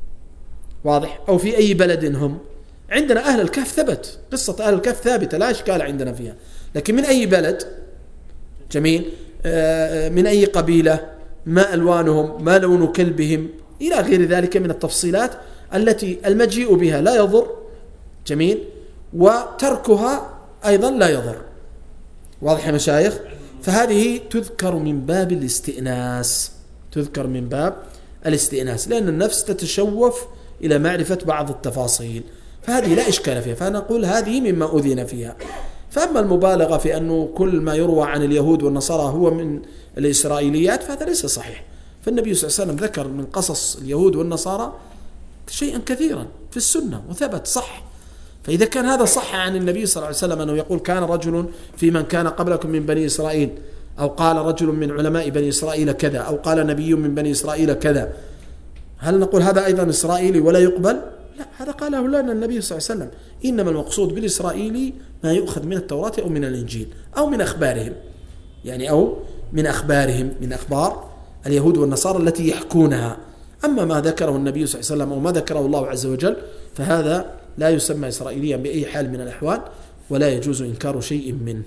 واضح؟ أو في أي بلد هم، عندنا أهل الكهف ثبت، قصة أهل الكهف ثابتة لا إشكال عندنا فيها، لكن من أي بلد؟ جميل. من أي قبيلة؟ ما ألوانهم؟ ما لون كلبهم؟ إلى غير ذلك من التفصيلات التي المجيء بها لا يضر، جميل، وتركها أيضا لا يضر. واضح يا مشايخ؟ فهذه تذكر من باب الاستئناس، تذكر من باب الاستئناس، لأن النفس تتشوف إلى معرفة بعض التفاصيل، فهذه لا إشكال فيها، فنقول هذه مما أذن فيها. فأما المبالغة في أنه كل ما يروى عن اليهود والنصارى هو من الإسرائيليات فهذا ليس صحيح. فالنبي صلى الله عليه وسلم ذكر من قصص اليهود والنصارى شيئا كثيرا في السنة وثبت صح. فإذا كان هذا صح عن النبي صلى الله عليه وسلم أنه يقول كان رجل في من كان قبلكم من بني إسرائيل، أو قال رجل من علماء بني إسرائيل كذا، أو قال نبي من بني إسرائيل كذا، هل نقول هذا أيضا إسرائيلي ولا يقبل؟ لا، هذا قاله لنا النبي صلى الله عليه وسلم. إنما المقصود بالإسرائيلي ما يؤخذ من التوراة أو من الإنجيل أو من أخبارهم، يعني أو من أخبارهم، من أخبار اليهود والنصارى التي يحكونها. أما ما ذكره النبي صلى الله عليه وسلم أو ما ذكره الله عز وجل فهذا لا يسمى إسرائيليا بأي حال من الأحوال، ولا يجوز إنكار شيء منه.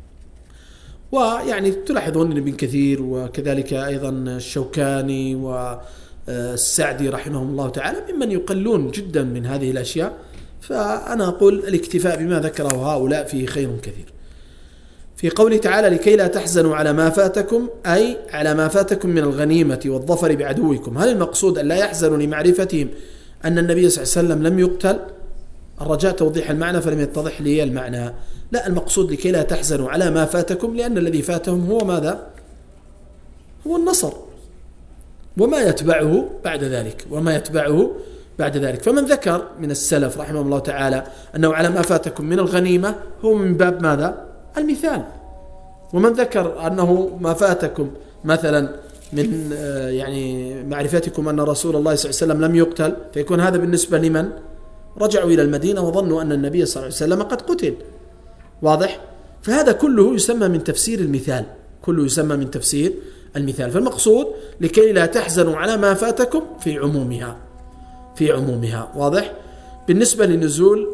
ويعني تلاحظون ابن كثير وكذلك أيضا الشوكاني والسعدي رحمهم الله تعالى ممن يقلون جدا من هذه الأشياء. فأنا أقول الاكتفاء بما ذكره هؤلاء فيه خير كثير. في قوله تعالى لكي لا تحزنوا على ما فاتكم، أي على ما فاتكم من الغنيمة والظفر بعدوكم. هل المقصود أن لا يحزنوا لمعرفتهم أن النبي صلى الله عليه وسلم لم يقتل؟ الرجاء توضيح المعنى فلم يتضح لي المعنى. لا، المقصود لكي لا تحزنوا على ما فاتكم، لأن الذي فاتهم هو ماذا؟ هو النصر وما يتبعه بعد ذلك، وما يتبعه بعد ذلك. فمن ذكر من السلف رحمه الله تعالى أنه على ما فاتكم من الغنيمة هو من باب ماذا؟ المثال. ومن ذكر أنه ما فاتكم مثلا من يعني معرفتكم أن رسول الله صلى الله عليه وسلم لم يقتل، فيكون هذا بالنسبة لمن رجعوا إلى المدينة وظنوا أن النبي صلى الله عليه وسلم قد قتل. واضح؟ فهذا كله يسمى من تفسير المثال، كله يسمى من تفسير المثال. فالمقصود لكي لا تحزنوا على ما فاتكم في عمومها، في عمومها. واضح؟ بالنسبة لنزول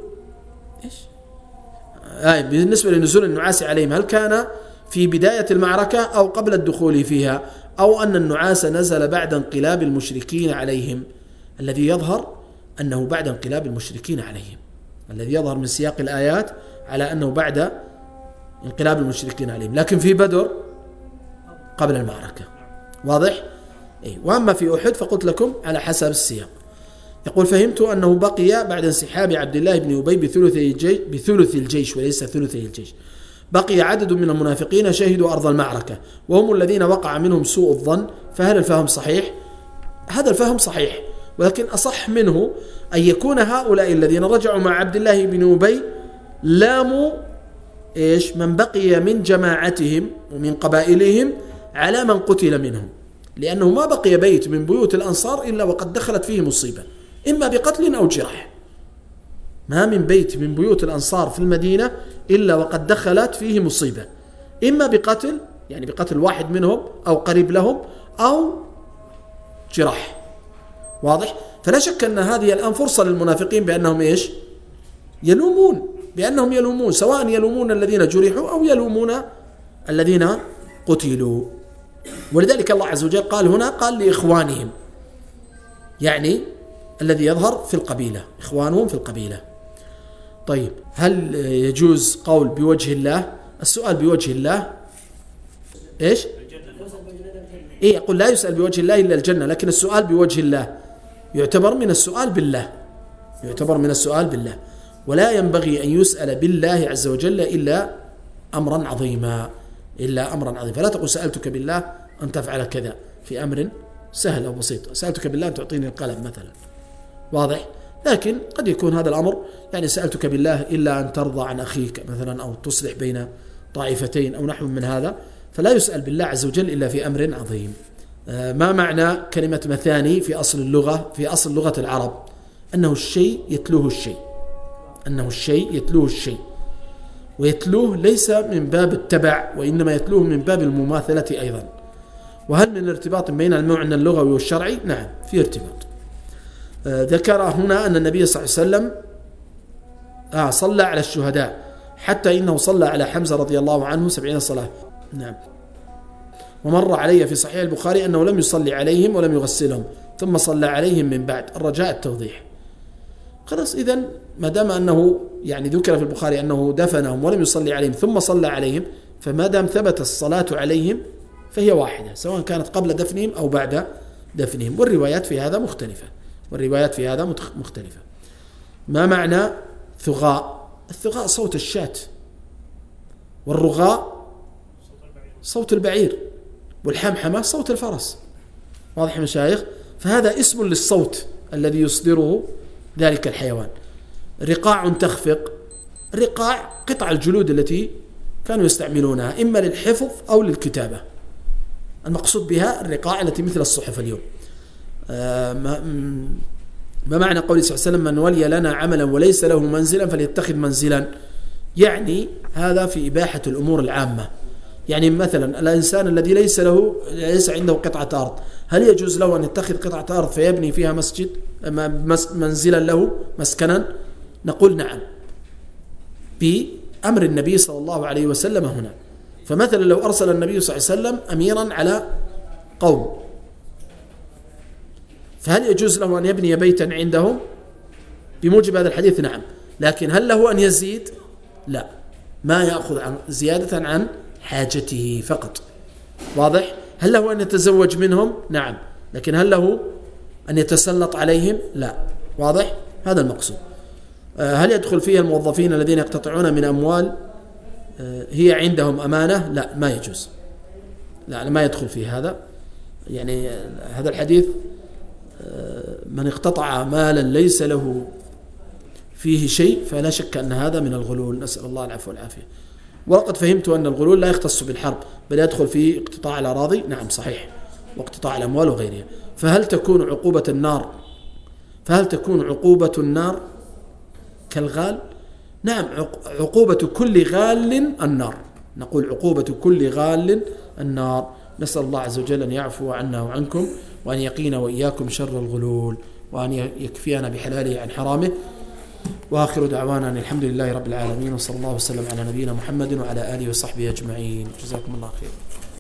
بالنسبة لنزول النعاس عليهم، هل كان في بداية المعركة أو قبل الدخول فيها، أو أن النعاس نزل بعد انقلاب المشركين عليهم؟ الذي يظهر أنه بعد انقلاب المشركين عليهم، الذي يظهر من سياق الآيات على أنه بعد انقلاب المشركين عليهم، لكن في بدر قبل المعركة. واضح؟ وأما في أحد فقلت لكم على حسب السياق. يقول فهمت أنه بقي بعد انسحاب عبد الله بن أبي بثلث الجيش وليس ثلثي الجيش، بقي عدد من المنافقين شهدوا أرض المعركة وهم الذين وقع منهم سوء الظن. فهل الفهم صحيح؟ هذا الفهم صحيح، ولكن أصح منه أن يكون هؤلاء الذين رجعوا مع عبد الله بن أبي لاموا من بقي من جماعتهم ومن قبائلهم على من قتل منهم، لأنه ما بقي بيت من بيوت الأنصار إلا وقد دخلت فيه مصيبة، إما بقتل أو جرح. ما من بيت من بيوت الأنصار في المدينة إلا وقد دخلت فيه مصيبة، إما بقتل يعني بقتل واحد منهم أو قريب لهم أو جرح. واضح؟ فلا شك أن هذه الآن فرصة للمنافقين بأنهم يلومون، بأنهم يلومون، سواء يلومون الذين جرحوا أو يلومون الذين قتلوا. ولذلك الله عز وجل قال هنا قال لإخوانهم، يعني الذي يظهر في القبيلة، إخوانهم في القبيلة. طيب هل يجوز قول بوجه الله؟ السؤال بوجه الله إيش؟ إيه، يقول لا يسأل بوجه الله إلا الجنة، لكن السؤال بوجه الله يعتبر من السؤال بالله، يعتبر من السؤال بالله، ولا ينبغي أن يسأل بالله عز وجل إلا أمرا عظيما، إلا أمرا عظيما. فلا تقول سألتك بالله أن تفعل كذا في أمر سهل أو بسيط، سألتك بالله أن تعطيني القلم مثلا، واضح؟ لكن قد يكون هذا الأمر يعني سألتك بالله إلا أن ترضى عن أخيك مثلا، أو تصلح بين طائفتين أو نحو من هذا، فلا يسأل بالله عز وجل إلا في أمر عظيم. ما معنى كلمة مثاني في أصل اللغة؟ في أصل لغة العرب أنه الشيء يتلوه الشيء، أنه الشيء يتلوه الشيء، ويتلوه ليس من باب التبع، وإنما يتلوه من باب المماثلة أيضا. وهل من ارتباط بين المعنى اللغوي والشرعي؟ نعم، في ارتباط. ذكر هنا أن النبي صلى الله عليه وسلم صلى على الشهداء، حتى إنه صلى على حمزة رضي الله عنه 70 صلاة. نعم. ومر علي في صحيح البخاري أنه لم يصلي عليهم ولم يغسلهم، ثم صلى عليهم من بعد، الرجاء التوضيح. خلاص، إذن ما دام أنه يعني ذكر في البخاري أنه دفنهم ولم يصلي عليهم ثم صلى عليهم، فما دام ثبت الصلاة عليهم فهي واحدة، سواء كانت قبل دفنهم أو بعد دفنهم. والروايات في هذا مختلفة، والروايات في هذا مختلفة. ما معنى ثغاء؟ الثغاء صوت الشاة، والرغاء صوت البعير، والحمحمة صوت الفرس، واضح يا مشايخ؟ فهذا اسم للصوت الذي يصدره ذلك الحيوان. رقاع تخفق، الرقاع قطع الجلود التي كانوا يستعملونها إما للحفظ أو للكتابة، المقصود بها الرقاع التي مثل الصحف اليوم. ما معنى قول صلى الله عليه وسلم من ولي لنا عملا وليس له منزلا فليتخذ منزلا؟ يعني هذا في إباحة الأمور العامة. يعني مثلا الإنسان الذي ليس عنده قطعة أرض، هل يجوز له أن يتخذ قطعة أرض فيبني فيها مسجد منزلا له مسكنا؟ نقول نعم، بأمر النبي صلى الله عليه وسلم هنا. فمثلا لو أرسل النبي صلى الله عليه وسلم أميرا على قوم، فهل يجوز له أن يبني بيتا عندهم بموجب هذا الحديث؟ نعم. لكن هل له أن يزيد؟ لا، ما يأخذ عن زيادة عن حاجته فقط، واضح؟ هل له أن يتزوج منهم؟ نعم. لكن هل له أن يتسلط عليهم؟ لا، واضح؟ هذا المقصود. هل يدخل فيها الموظفين الذين يقتطعون من أموال هي عندهم أمانة؟ لا، ما يجوز، لا ما يدخل في هذا. يعني هذا الحديث من اقتطع مالا ليس له فيه شيء فلا شك أن هذا من الغلول، نسأل الله العفو والعافية. وقد فهمت أن الغلول لا يختص بالحرب بل يدخل في اقتطاع الأراضي، نعم صحيح، واقتطاع الأموال وغيرها. فهل تكون عقوبة النار كالغال؟ نعم، عقوبة كل غال النار، نقول عقوبة كل غال النار. نسأل الله عز وجل أن يعفو عنا وعنكم، وأن يقينا وإياكم شر الغلول، وأن يكفينا بحلاله عن حرامه. وآخر دعوانا أن الحمد لله رب العالمين، وصلى الله وسلم على نبينا محمد وعلى آله وصحبه أجمعين. جزاكم الله خير.